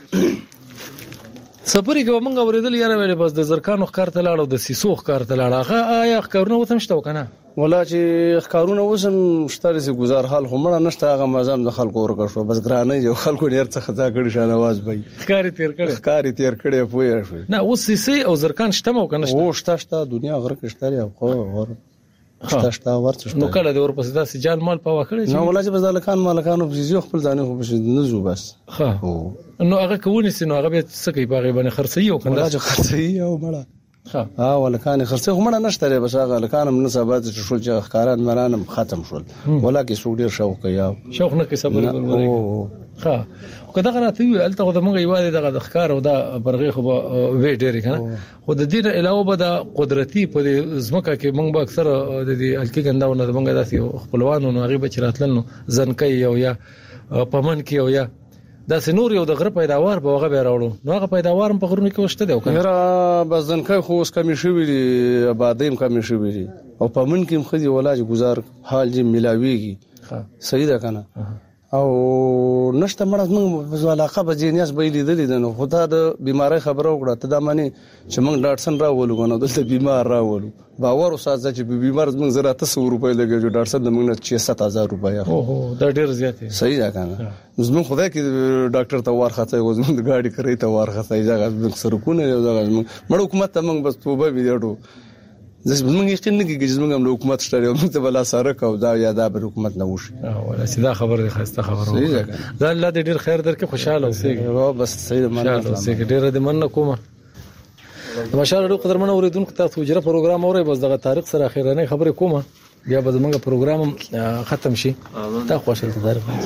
سپری کې موږ اوریدل یاره ویلې بس د زرکانو ښکار ته لاړو د سیسو ښکار ته لاړو هغه آیا ښکارونه وته مشته وکنه ولا چې ښکارونه وسم شتره سي گزار حال همړه نشته هغه مزام د خلکو ورکړ شو بس ګرانه یو خلکو ډیر څه خطا کړی شانواز بای ښکاری تیر کړی ښکاری تیر کړی پوهه شو نه اوس سیسي او زرکان شته مو کنه او شته شته دنیا غره کې شته یا خو ور شته شته ورته نو کله د ورپسې داسې جال مال په واکړی نو ولا چې بس لکان مالکانو په زیو خپل ځانه خو بس نزو بس ها نو هغه کوونی سينو هغه به څه کوي باغې باندې خرڅي او کنه چې خرڅي او مړه ها ها ولکان خرڅي خو مړه نشته بس هغه لکان من سبات شول چې ښکاران مرانم ختم شول ولا کې سوډیر شوق یا شوق نه کې صبر ورغی ها کدا غراته وی الته د موږ یواده دغه د ښکار او د برغه خو وی ډیر کنه خو د دې علاوه به د قدرتي په زمکه کې موږ به اکثر د دې الکی ګنداونه د موږ داسې خپلوانو نو غیبه چراتلنو زنکې او یا پمن کې او یا دا سنور یو د غره پیداوار به هغه به راوړو نو هغه پیداوار په غرونو کې وشته دی کنه یاره بزنکای خو اوس کمی شوی دی آبادیم کمی شوی دی او په من کې مخدي ولاج گزار حال جی ملاویږي صحیح ده کنه او نشته مړه موږ علاقه به جنیاس به لیدل دي نو خدای د بیماری خبره وکړه ته دا معنی چې موږ ډاکټر راولو غنو دلته بیمار راولو باور اوسه چې بیمار موږ زره تاسو روپۍ لګیږي ډاکټر د موږ نه شش هزار روپۍ اوه دا ډیر زیات صحیح ده کنه زموږ خدای کې ډاکټر ته ورخته و زموږ د ګاډي کوي ته ورخته ځای موږ سرکونه یو ځای موږ حکومت ته موږ بس توبه ویډو زه موږ یقین نه کیږي چې موږ هم حکومت شته موږ ته بلا سره کو دا یا دا به حکومت نه وشي ولا سیده خبر خسته خبره ده الله دې ډیر خیر درکې خوشاله اوسې بس صحیح مننه اوسې ډیر دې مننه کوم ماشاءالله قدرمن اوریدونکو تاسو وجره پروګرام اوري بس دغه تاریخ سره اخیرانه خبره کومه بیا به موږ پروګرام ختم شي تا خوشاله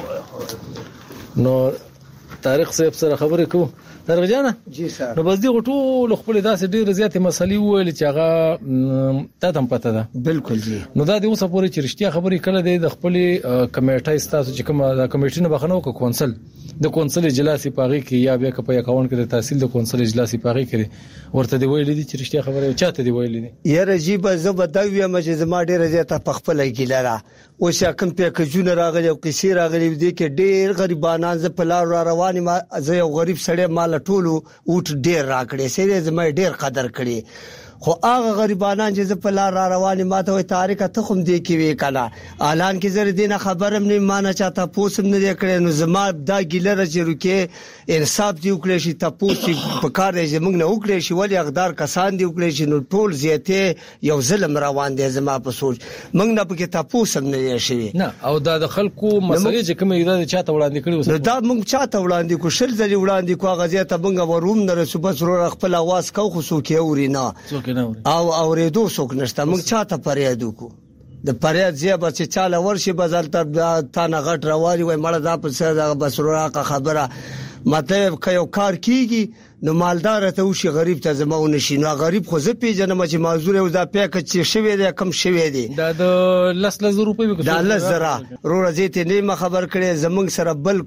تاریخ نو تاریخ صاحب سره خبره کو درغجانه جی سر نو بس دی غټو خپل داسې ډیر زیاتې مسلې ویل چې هغه تا تم پته ده بالکل جی نو دا د اوسه پورې چې رښتیا خبرې کړه د خپل کمیټه ستاسو چې کومه د کمیټې نه بخنو کو کونسل د کونسل اجلاس پاغي کې یا بیا په اکاونټ کې د تحصیل د کونسل اجلاس پاغي کې ورته دی ویل دي چې رښتیا خبره چاته دی ویل دي یاره جی به زه به دا ویم چې زما ډیره زیاته په خپل ګیلره او شکم په کجونه راغلی او کیسې راغلی دي کې ډیر غریبانان ز په لار را رواني ما زه یو غریب سړی مال ټولو اوټ ډیر راکړي سره زما ډیر قدر کړي خو هغه غریبانان چې په لار را رواني ماته وي تاریخ ته خو دې کې وی کړه اعلان کې زر دینه خبرم نه مانه چاته پوسم نه کړي نو زما دا ګیلره چې رکه انصاف دی وکړي شي تاسو په کار یې موږ نه وکړي شي ولې اقدار کسان دی وکړي شي نو ټول زیاته یو ظلم روان دی زما په سوچ موږ نه پکې تاسو نه شي نه او دا د خلکو مسلې چې کومه دا چاته وړاندې کړي نو دا موږ چاته وړاندې کو شل ځلې وړاندې کو غزه ته موږ وروم نه رسو بس ور خپل आवाज کو خو سو کې اوري نه او اوریدو څوک نشته موږ چاته پریادو کو د پریاد زیبه چې چاله ورشي بازار ته تا نه غټ راوړي وای مړه دا په سر د بسروراقه خبره مطلب کيو کار کیږي نو مالدار ته وشي غریب ته زمونه شي نو غریب خو زه پیژنم چې معذور یو دا پیک چې شوی دی کم شوی دی دا د لس لس روپۍ به دا لس زره رو رځې ته نه خبر کړي زمنګ سره بل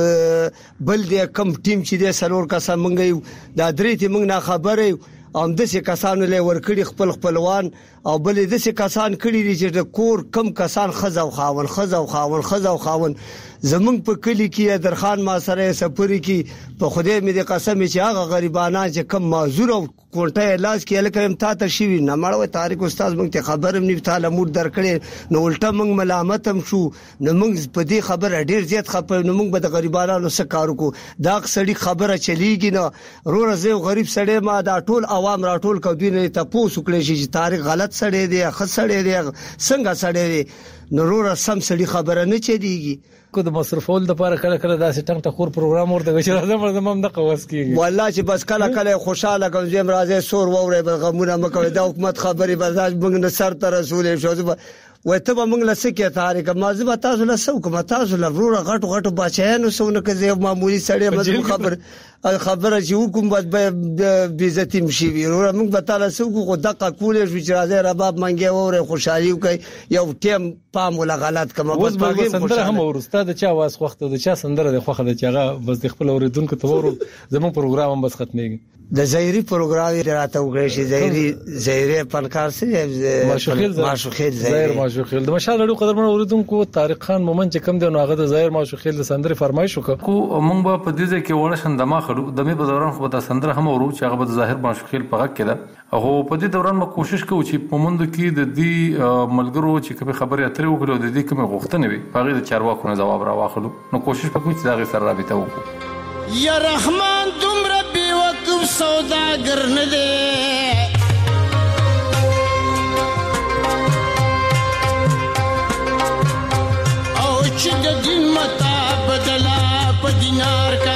بل دی کم ټیم چې دی سلور کسان منګي دا درې ته موږ نه خبره ام د څه کسانو له ورکړي خپل خپلوان او بل د څه کسان کړي دي چې د کور کم کسان خزاو خاون خزاو خاون خزاو خاون زمنګ په کلی کې درخان ما سره سفر کې په خوده مې د قسم چې هغه غریبانان چې کم معذور او کوټه علاج کې لکه تا ته شي نه مړو تاریخ استاد موږ ته خبرم نه تعالی مور درکړي نو الټه موږ ملامت هم شو نو موږ په دې خبره ډیر زیات خپه نو موږ به د غریبانو سره کار کو دا سړي خبره چلیږي نه رو رزه غریب سړی ما دا ټول عوام راټول کو دوی نه تاسو کړی شي چې تاریخ غلط سړی دی خسړی دی څنګه سړی دی نو رو سم سړي خبره نه چلیږي کو د مصرفول د لپاره کله کله داسې ټنګ ټکور پروګرام ورته وشي راځم زمم د قوس کیږي والله چې بس کله کله خوشاله کوم زم راځي سور ووري غمونه مکو د حکومت خبري برداشت موږ نه سر ته رسول شو وای ته به موږ لسه کې تاریخ مازه به تاسو له سو کوم تاسو له ورو غټ غټ بچیانو سونه کې معمولی سړی مزه خبر خبره چې حکم به بي عزتي مشي ورو موږ به تعالی سو کو دقه کولې شو چې راځي رباب منګي وره خوشحالي کوي یو ټیم پام ولا غلط کوم بس په سندره هم ورسته د چا واس وخت د چا سندره د خوخه د چاغه بس د خپل اوریدونکو ته ورو زمون پروګرام هم بس ختميږي د زایری پروګرام راته وګړي شي زایری زایری فنکار سره ماشوخیل ماشوخیل زایری ماشوخیل د مشال لړو قدرمن اوریدونکو طارق خان مومن چې کم دی نو هغه د ظاهر ماشوخیل د سندري فرمایش وکړو کو مونږ به په دې کې وړه شندما خړو د می په دوران خو د سندره هم ورو چې هغه د ظاهر ماشوخیل په غږ کې ده او په دې دوران ما کوشش کوم چې په مونږ کې د دې ملګرو چې کوم خبرې اترې وکړو د دې کوم غوښتنې وي هغه د چارواکو نه جواب را واخلو نو کوشش وکړو چې دا غي سره رابطه وکړو یا رحمان تم ربي وقف سوداګر نه دې چې د دین متا بدلا په دینار کا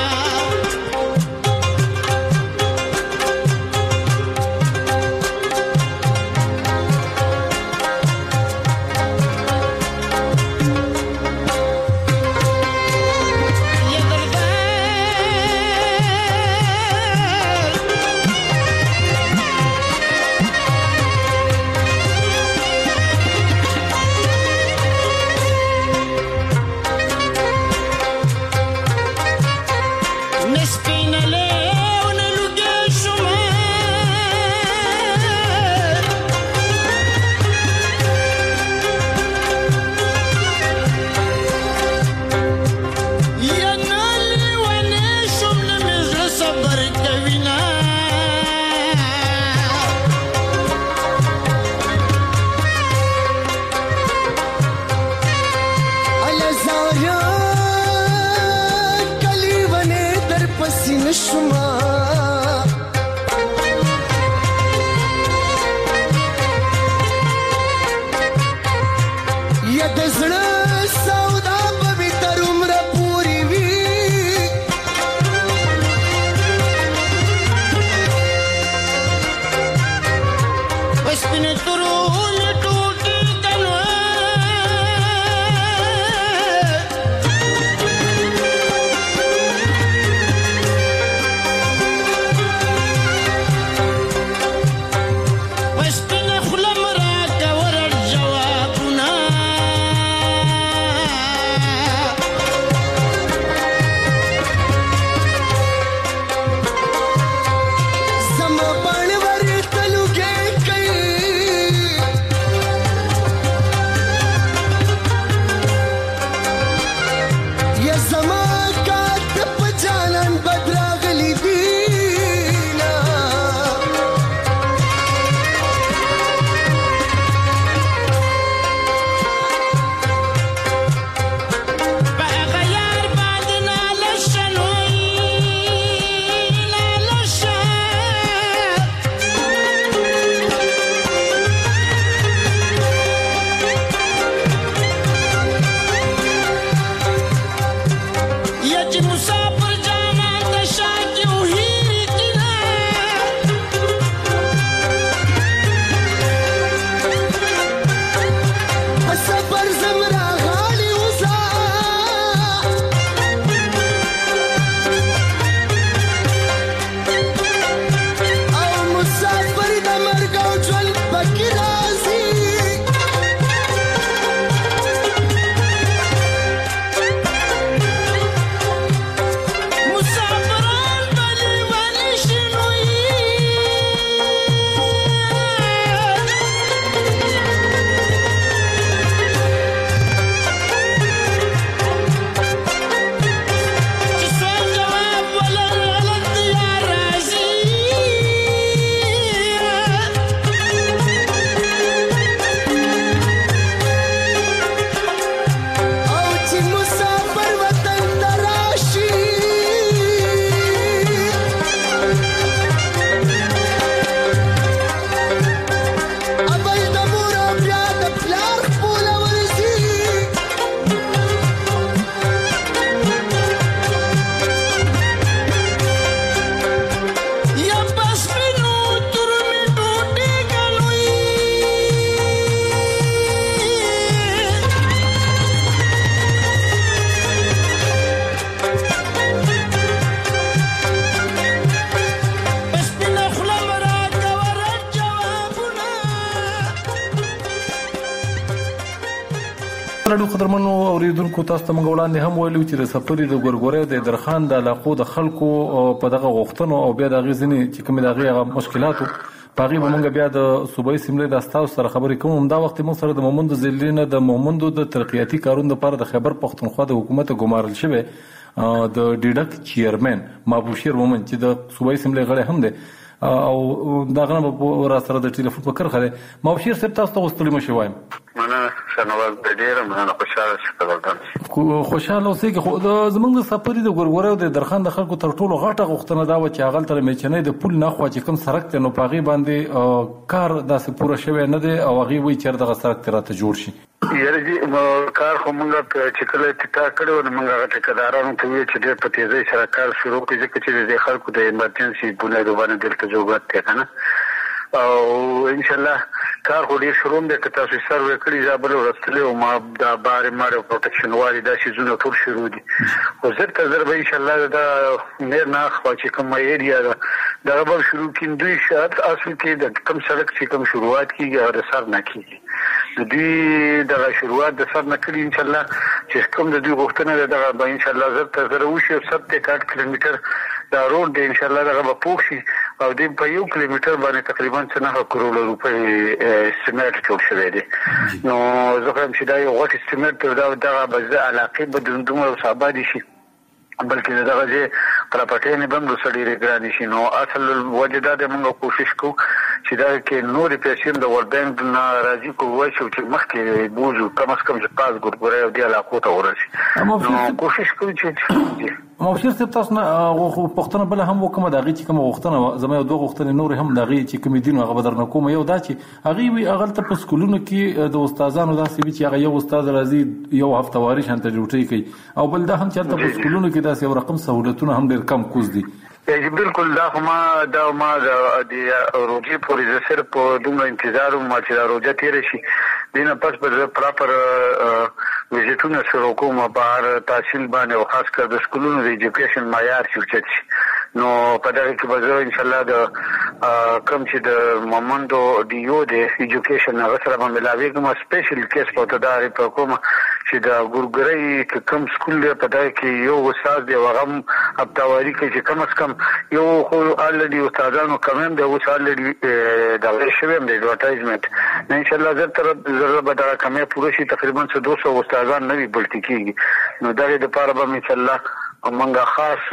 رادیو قدرمنو اوریدونکو تاسو ته موږ وړاندې هم ویلو چې د سفرې د ګورګورې د درخان د علاقو د خلکو په دغه غوښتنو او بیا د غزنی چې کوم دغه مشکلاتو پاغي موږ بیا د صوبایي سیملې د استاو سره خبرې کوم. دا وخت موږ سره د مومند ضلع د مومند د ترقیاتي کارونو لپاره د خیبر پختونخوا د حکومت ګمارل شوی د ډیډک چیرمن مابوشیر مومند چې د صوبایي سیملې غړی هم دی او دا غنه په را سره د ټلیفون په کار خره مابوشیر صاحب تاسو ته وستلی مشه وایم. مننه شنواز د ډیره مننه خوشاله شپږم خوشاله اوسئ خو د زمونږ د سفرې د ګورګورو د درخان د خلکو تر ټولو غټه غوښتنه دا و چې هغه تر میچنې د پول نه خو چې کوم سرک ته نو پاغي باندې کار داسې پوره شوی نه دی او هغه وی چر دغه سرک ته راته جوړ شي. یاره جی کار خو موږ چې کله اتفاق کړو نو موږ هغه ټکدارانو ته وی چې ډېر په تیزی سره کار شروع کړي چې د خلکو د ایمرجنسي بنیاد باندې دلته جوړات ته کنه او ان شاء الله کار خو ډیر شروع دی که تاسو سروې کړی ځابل ورستلې او ما دا بار ماره پروټیکشن والی دا شي زونه ټول شروع دي او زه تر ضرب ان شاء الله دا نه نه خو چې کوم ایریا دا دا به شروع کیندوي شاید اصل کې د کم سړک چې کوم شروعات کیږي او سر نه کیږي د دې د شروعات د سر نه کړی ان شاء الله چې کوم د دې غوښتنه ده دا به ان شاء الله زه تر ضرب وشي سبت کیلومتر دا روډ ان شاء الله دا به پوښ شي او د په یو کیلومتر باندې تقریبا څنګه کروڑ روپۍ سیمټ جوړ شوی دی. نو زه هم چې دا یو غټ سیمټ دا دغه بزه علاقه بدوندوم او صاحب دي شي بلکې دغه چې پراپرټي نه بم رسړي رګراني شي. نو اصل وجدا د موږ کوشش کوو چې دا کې نور پیسې د ورلد بانک نه راځي کوو چې مخکې بوزو کم از کم چې پاس ګورګوري او د علاقو ته ورسي. نو کوشش کوو چې مابوشیر صاحب تاسو نه پښتنه بل هم وکمه دغه چې کوم غوښتنه زما یو دوه غوښتنې نور هم دغه چې کوم دین هغه بدر نه کوم یو دا چې هغه وی هغه ته په سکولونو کې د استادانو داسې وی چې هغه یو استاد راځي یو هفته واري شانته ډیوټي کوي او بل دا هم چې په سکولونو کې داسې یو رقم سہولتونه هم ډیر کم کوز دي. بالکل دا ما دا ما د روجي پوری سره په دومره انتظار ما چې دا روجه تیر شي دینه پس په پراپر ویزیټونه سره کوم بهر تحصیل باندې او خاص کر د سکولونو د ایجوکیشن معیار چې شي. نو په دغه کې به ان شاء الله د کم چې د مومندو ډیو د ایجوکیشن هغه سره به ملاوي کوم سپیشل کیس په تداري په کوم چې د ګورګري کوم سکول په دغه کې یو استاد دی وغم ابتواري کې چې کم از کم یو خو الډي استادانو کوم د وسالې د شویم د ایڈورټایزمنت ان شاء الله زه تر زره به دا کمه پوره شي تقریبا څه دوه سوه استادان نوي بلټي کیږي. نو دا د لپاره به ان شاء الله منګه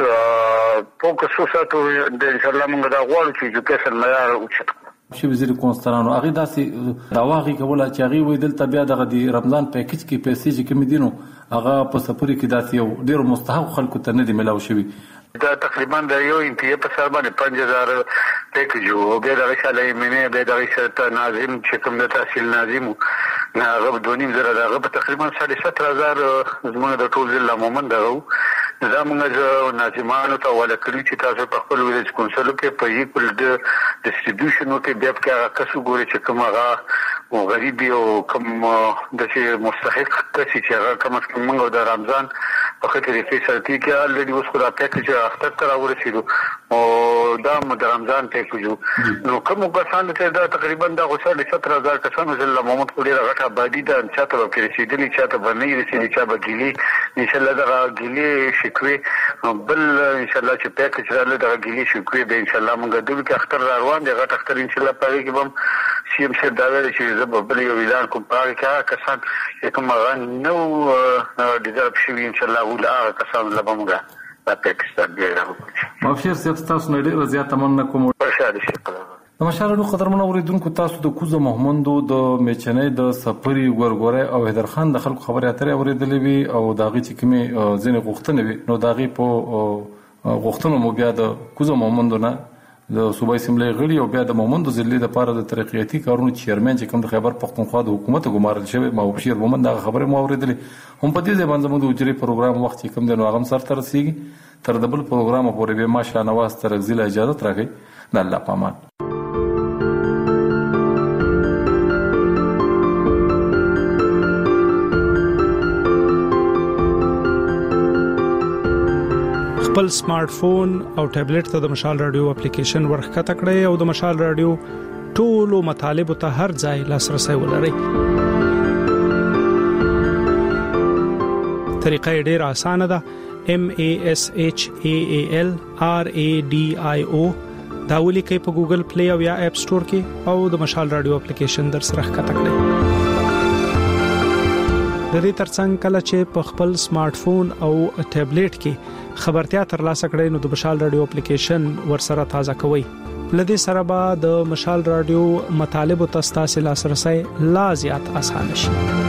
خاص فوکس وساتو د ان شاء الله منګه دا غواړو چې ایجوکیشن معیار اوچت شي. وزیر کونستانو هغه داسې داواغي کوله چې هغه وی دلته بیا دغه د رمضان پیکیج کې پیسې چې کوم دینو هغه په سفر کې داسې یو ډیر مستحق خلکو ته نه دی ملاو شوی. دا تقریبا د یو انتیا په سر باندې پنځه هزار پیکیج وو به د رساله ایمنه به د رساله ناظم چې کوم د تحصیل ناظم نه غو دونیم زره دا په تقریبا سته هزار زموږ د ټول ضلع مومند دغه زموږ ناظمانو ته ولکړي چې تاسو په خپل ویلج کونسل کې په یو کل د ډیسټریبیوشن کې بیا کې کسو ګوري چې کوم هغه او غریب او کوم د چې مستحق کسي چې هغه کوم څنګه موږ د رمضان په خاطر فیصلتي کې الریډي اوس خو دا پیکیج اختر تر ورسېدو او دا د رمضان پیکیج نو کوم کسان چې دا تقریبا دا غوښه سته هزار کسان ضلع مومند په ډیره غټه آبادی ده چې ته کې رسیدلی چې ته باندې رسیدلی چې به ګیلي ان شاء الله دا ګیلي شکوي بل ان شاء الله چې پیکیج راځي دا ګیلي شکوي به ان شاء الله موږ د دې اختر روان دي غټ اختر ان شاء الله پاره کې بم سیم شه دا ویل چې زه په بل یو ویلان کوم پاره کې کسان چې کوم نو د دې شي ان شاء الله ولا کسان لبمغه دا پاکستان دی مابشر صاحب تاسو نه ډیر زیات مننه کوم خوشاله شي. د مشالو قدرمنو اوریدونکو تاسو د کوزه محمدو د میچنې د سفری ګورګورې او حیدر خان د خلکو خبرې اترې اوریدلې وي او داغي چې کومي ځینې غوښتنې وي نو داغي په غوښتنو مو بیا د کوزه محمدو نه د صوبایي سیملې غړي او بیا د مومند ضلع لپاره د ترقیاتي کارونو چیرمن چې کوم د خیبر پختونخوا د حکومت ګمارل شوی مابشر مومند دا خبره مو اوریدلې هم په دې ځبان زموږ د اجري پروګرام وخت کوم د نوغم سر تر رسیدي تر د بل پروګرام پورې به ماشا نواز تر ضلع اجازه راکړي د الله پامان. خپل سمارټ فون او ټابلیټ ته د مشال رادیو اپلیکیشن ورخکته کړئ او د مشال رادیو ټولو مطالبه ته هر ځای لاسرسي ولرئ. طریقه ډیره اسانه ده. M A S H A A L R A D I O دا ولیکئ په ګوګل پلی او یا اپ سٹور کې او د مشال رادیو اپلیکیشن در سره ښکته کړئ. د دې ترڅنګ کله چې په خپل سمارټ فون او ټابلیټ کې خبرتیا ترلاسه کړئ نو د مشال رادیو اپلیکیشن ورسره تازه کوئ. لدې سره به د مشال رادیو مطالب او تاسو لاسرسي لا زیات آسان شي.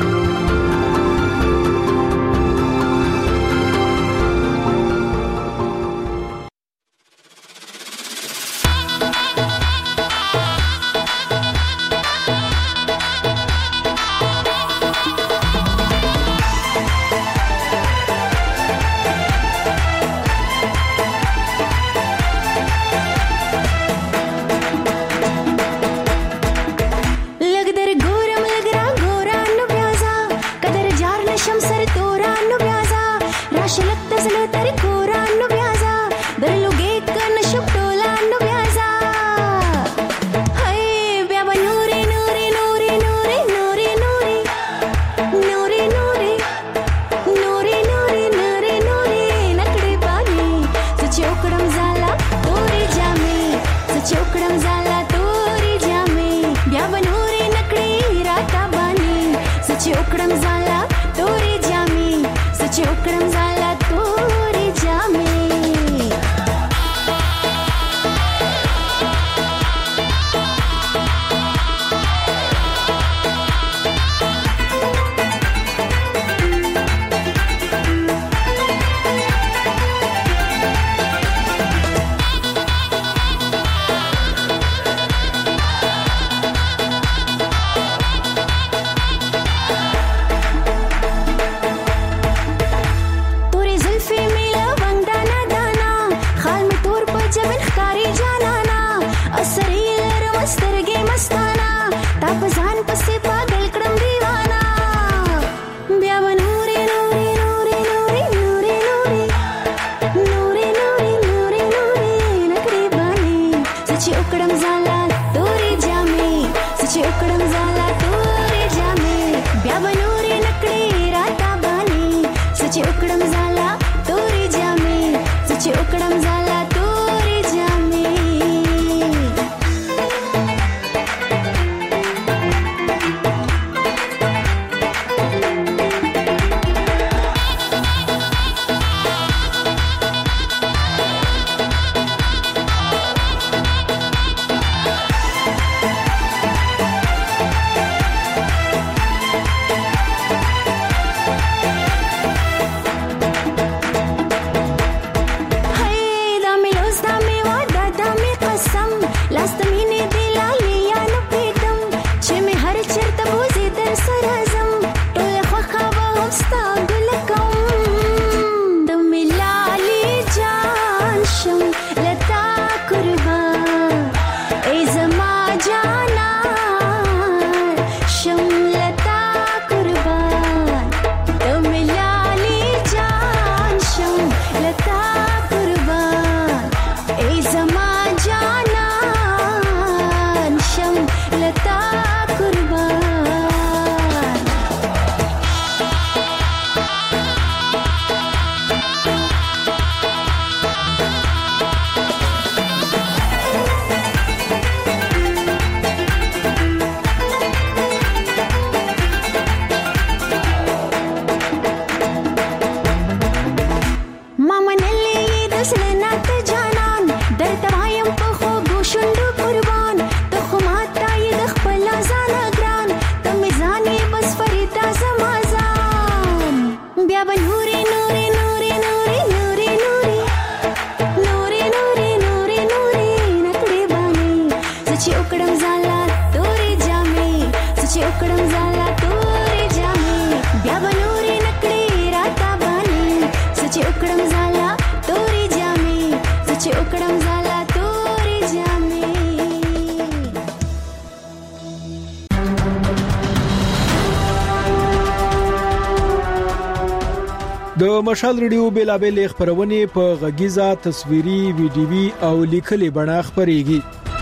د مشال ریډیو بیلابل خبرونه په غږیزه تصویري ویډیوي او لیکلي بڼه خبريږي.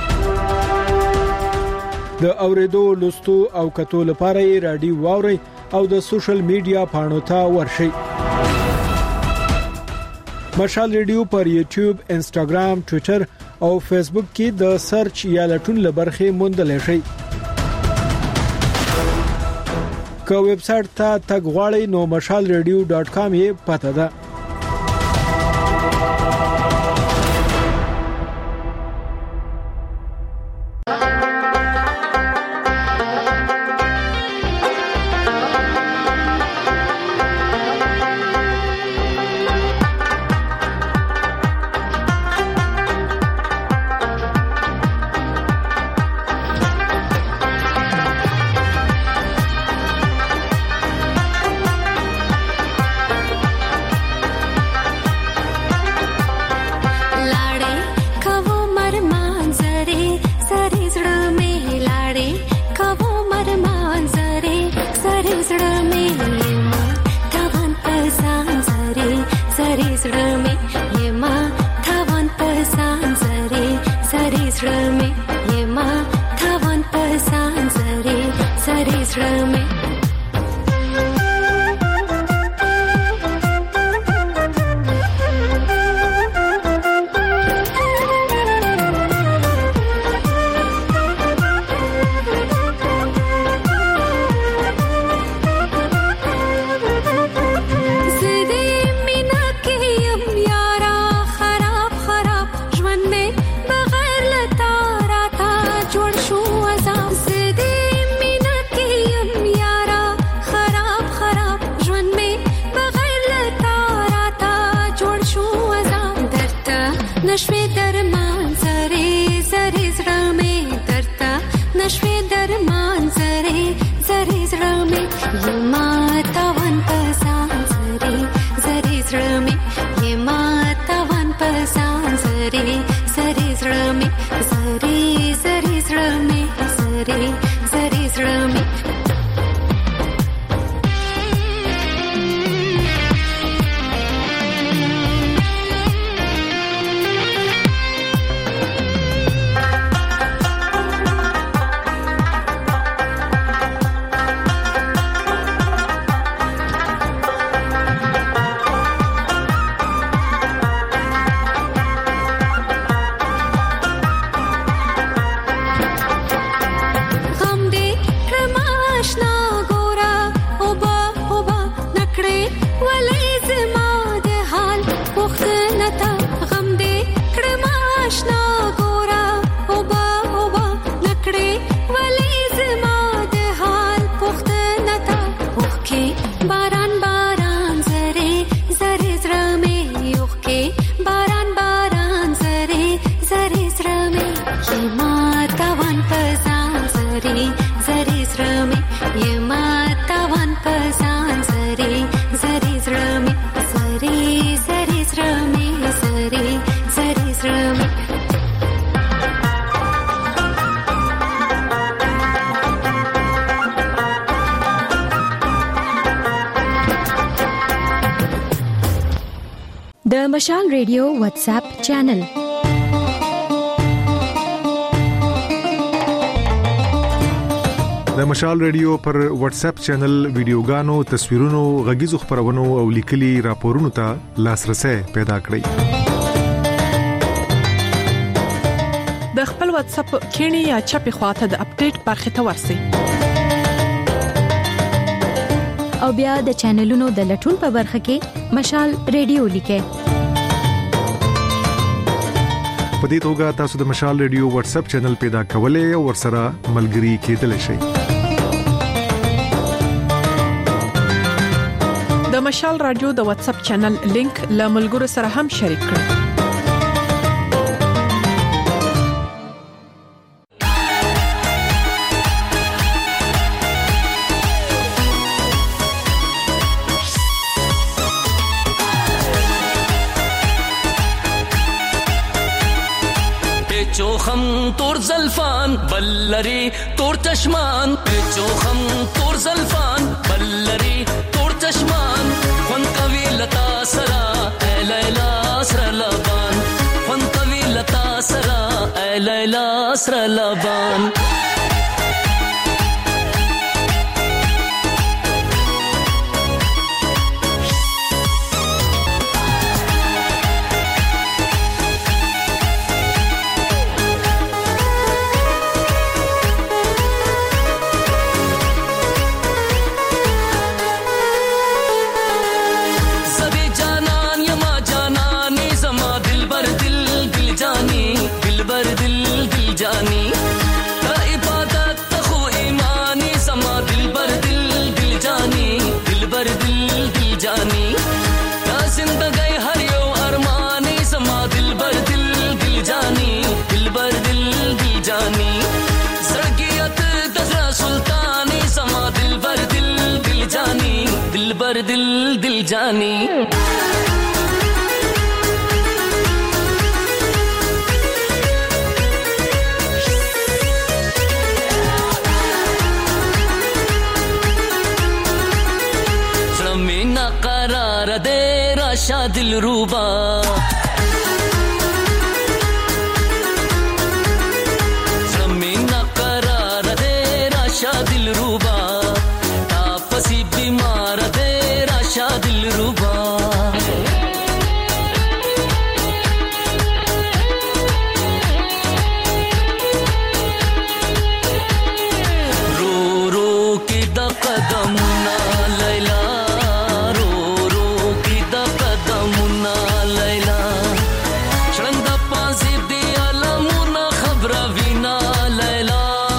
د اوریدو لوستو او کتو لپاره رادیو واوري او د سوشل میډیا پاڼو ته ورشي. مشال ریډیو پر یوټیوب، انستګرام، ټوئیټر او فیسبوک کې د سرچ یا لټون لبرخه موندل شي. که ویب سټ ته تګ غواړئ نو مشال ریډیو ډاٹ کام یې پته ده. د مشال ریډیو واتس اپ چینل د مشال ریډیو پر واتس اپ چینل ویډیوګانو، تصویرونو، غږیزو خبرونو او لیکلي راپورونو ته لاسرسي پیدا کړئ. د خپل واتس اپ کینی یا چپی خواته د اپډیټ برخه ته ورسئ او بیا د چینلونو د لټون په برخه کې مشال ریډیو لیکئ. په دې توګه تاسو د مشال ریډیو واتس اپ چینل پیدا کولای او ورسره ملګري کېدلی شئ. د مشال رادیو د واتس اپ چینل لینک له ملګرو سره هم شریک کړئ. چوخم تور زلفان بلری تور چشمان چوخم تور زلفان بلری تور چشمان خون کوي لتا سرا اے لیلا سر لبان خون کوي لتا سرا اے لیلا سر لبان बर दिल दिल जानी ज़मीना करार दे राशा दिल रूबा दिल रूबा तापसी बीमार दे राशा दिल रूबा रो रो की द कदम ना लैला रो रो की द कदम ना लैला शरंद पासी दिया लमुना खबर विना लैला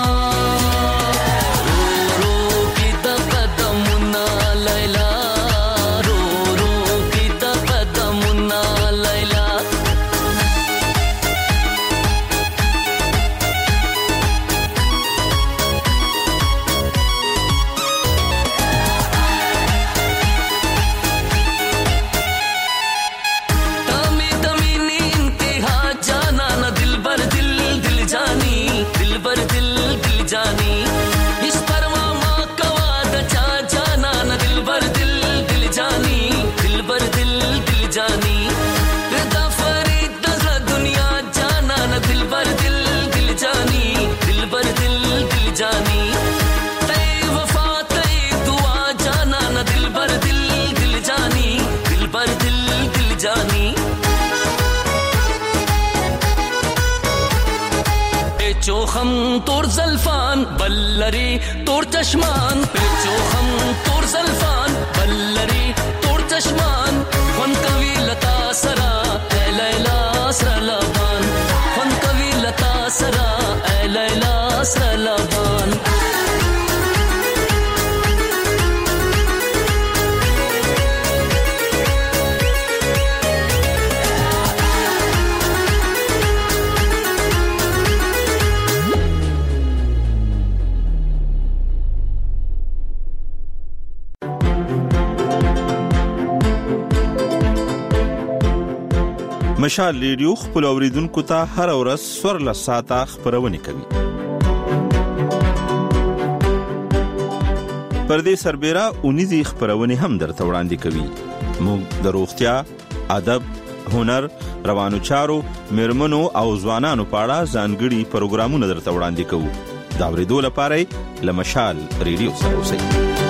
चोखम तोर जल्फान बल्लरी तोर चश्मान पे चोखम तोर जल्फान बल्लरी तोर चश्मान फन कवि लता सरा ए लैला सलाबान फन कवि लता सरा ए लैला सलाबान مشال ریډیو خپل اوریدونکو ته هر ورځ سور له ساعته خبرونه کوي. پردې سربېره اونیزي خبرونه هم درته وړاندې کوي. موږ د روغتیا، ادب، هنر، روانو چارو، میرمنو او ځوانانو په اړه ځانګړي پروګرامونه درته وړاندې کوو. دا ورېدو لپاره له مشال ریډیو سره اوسئ.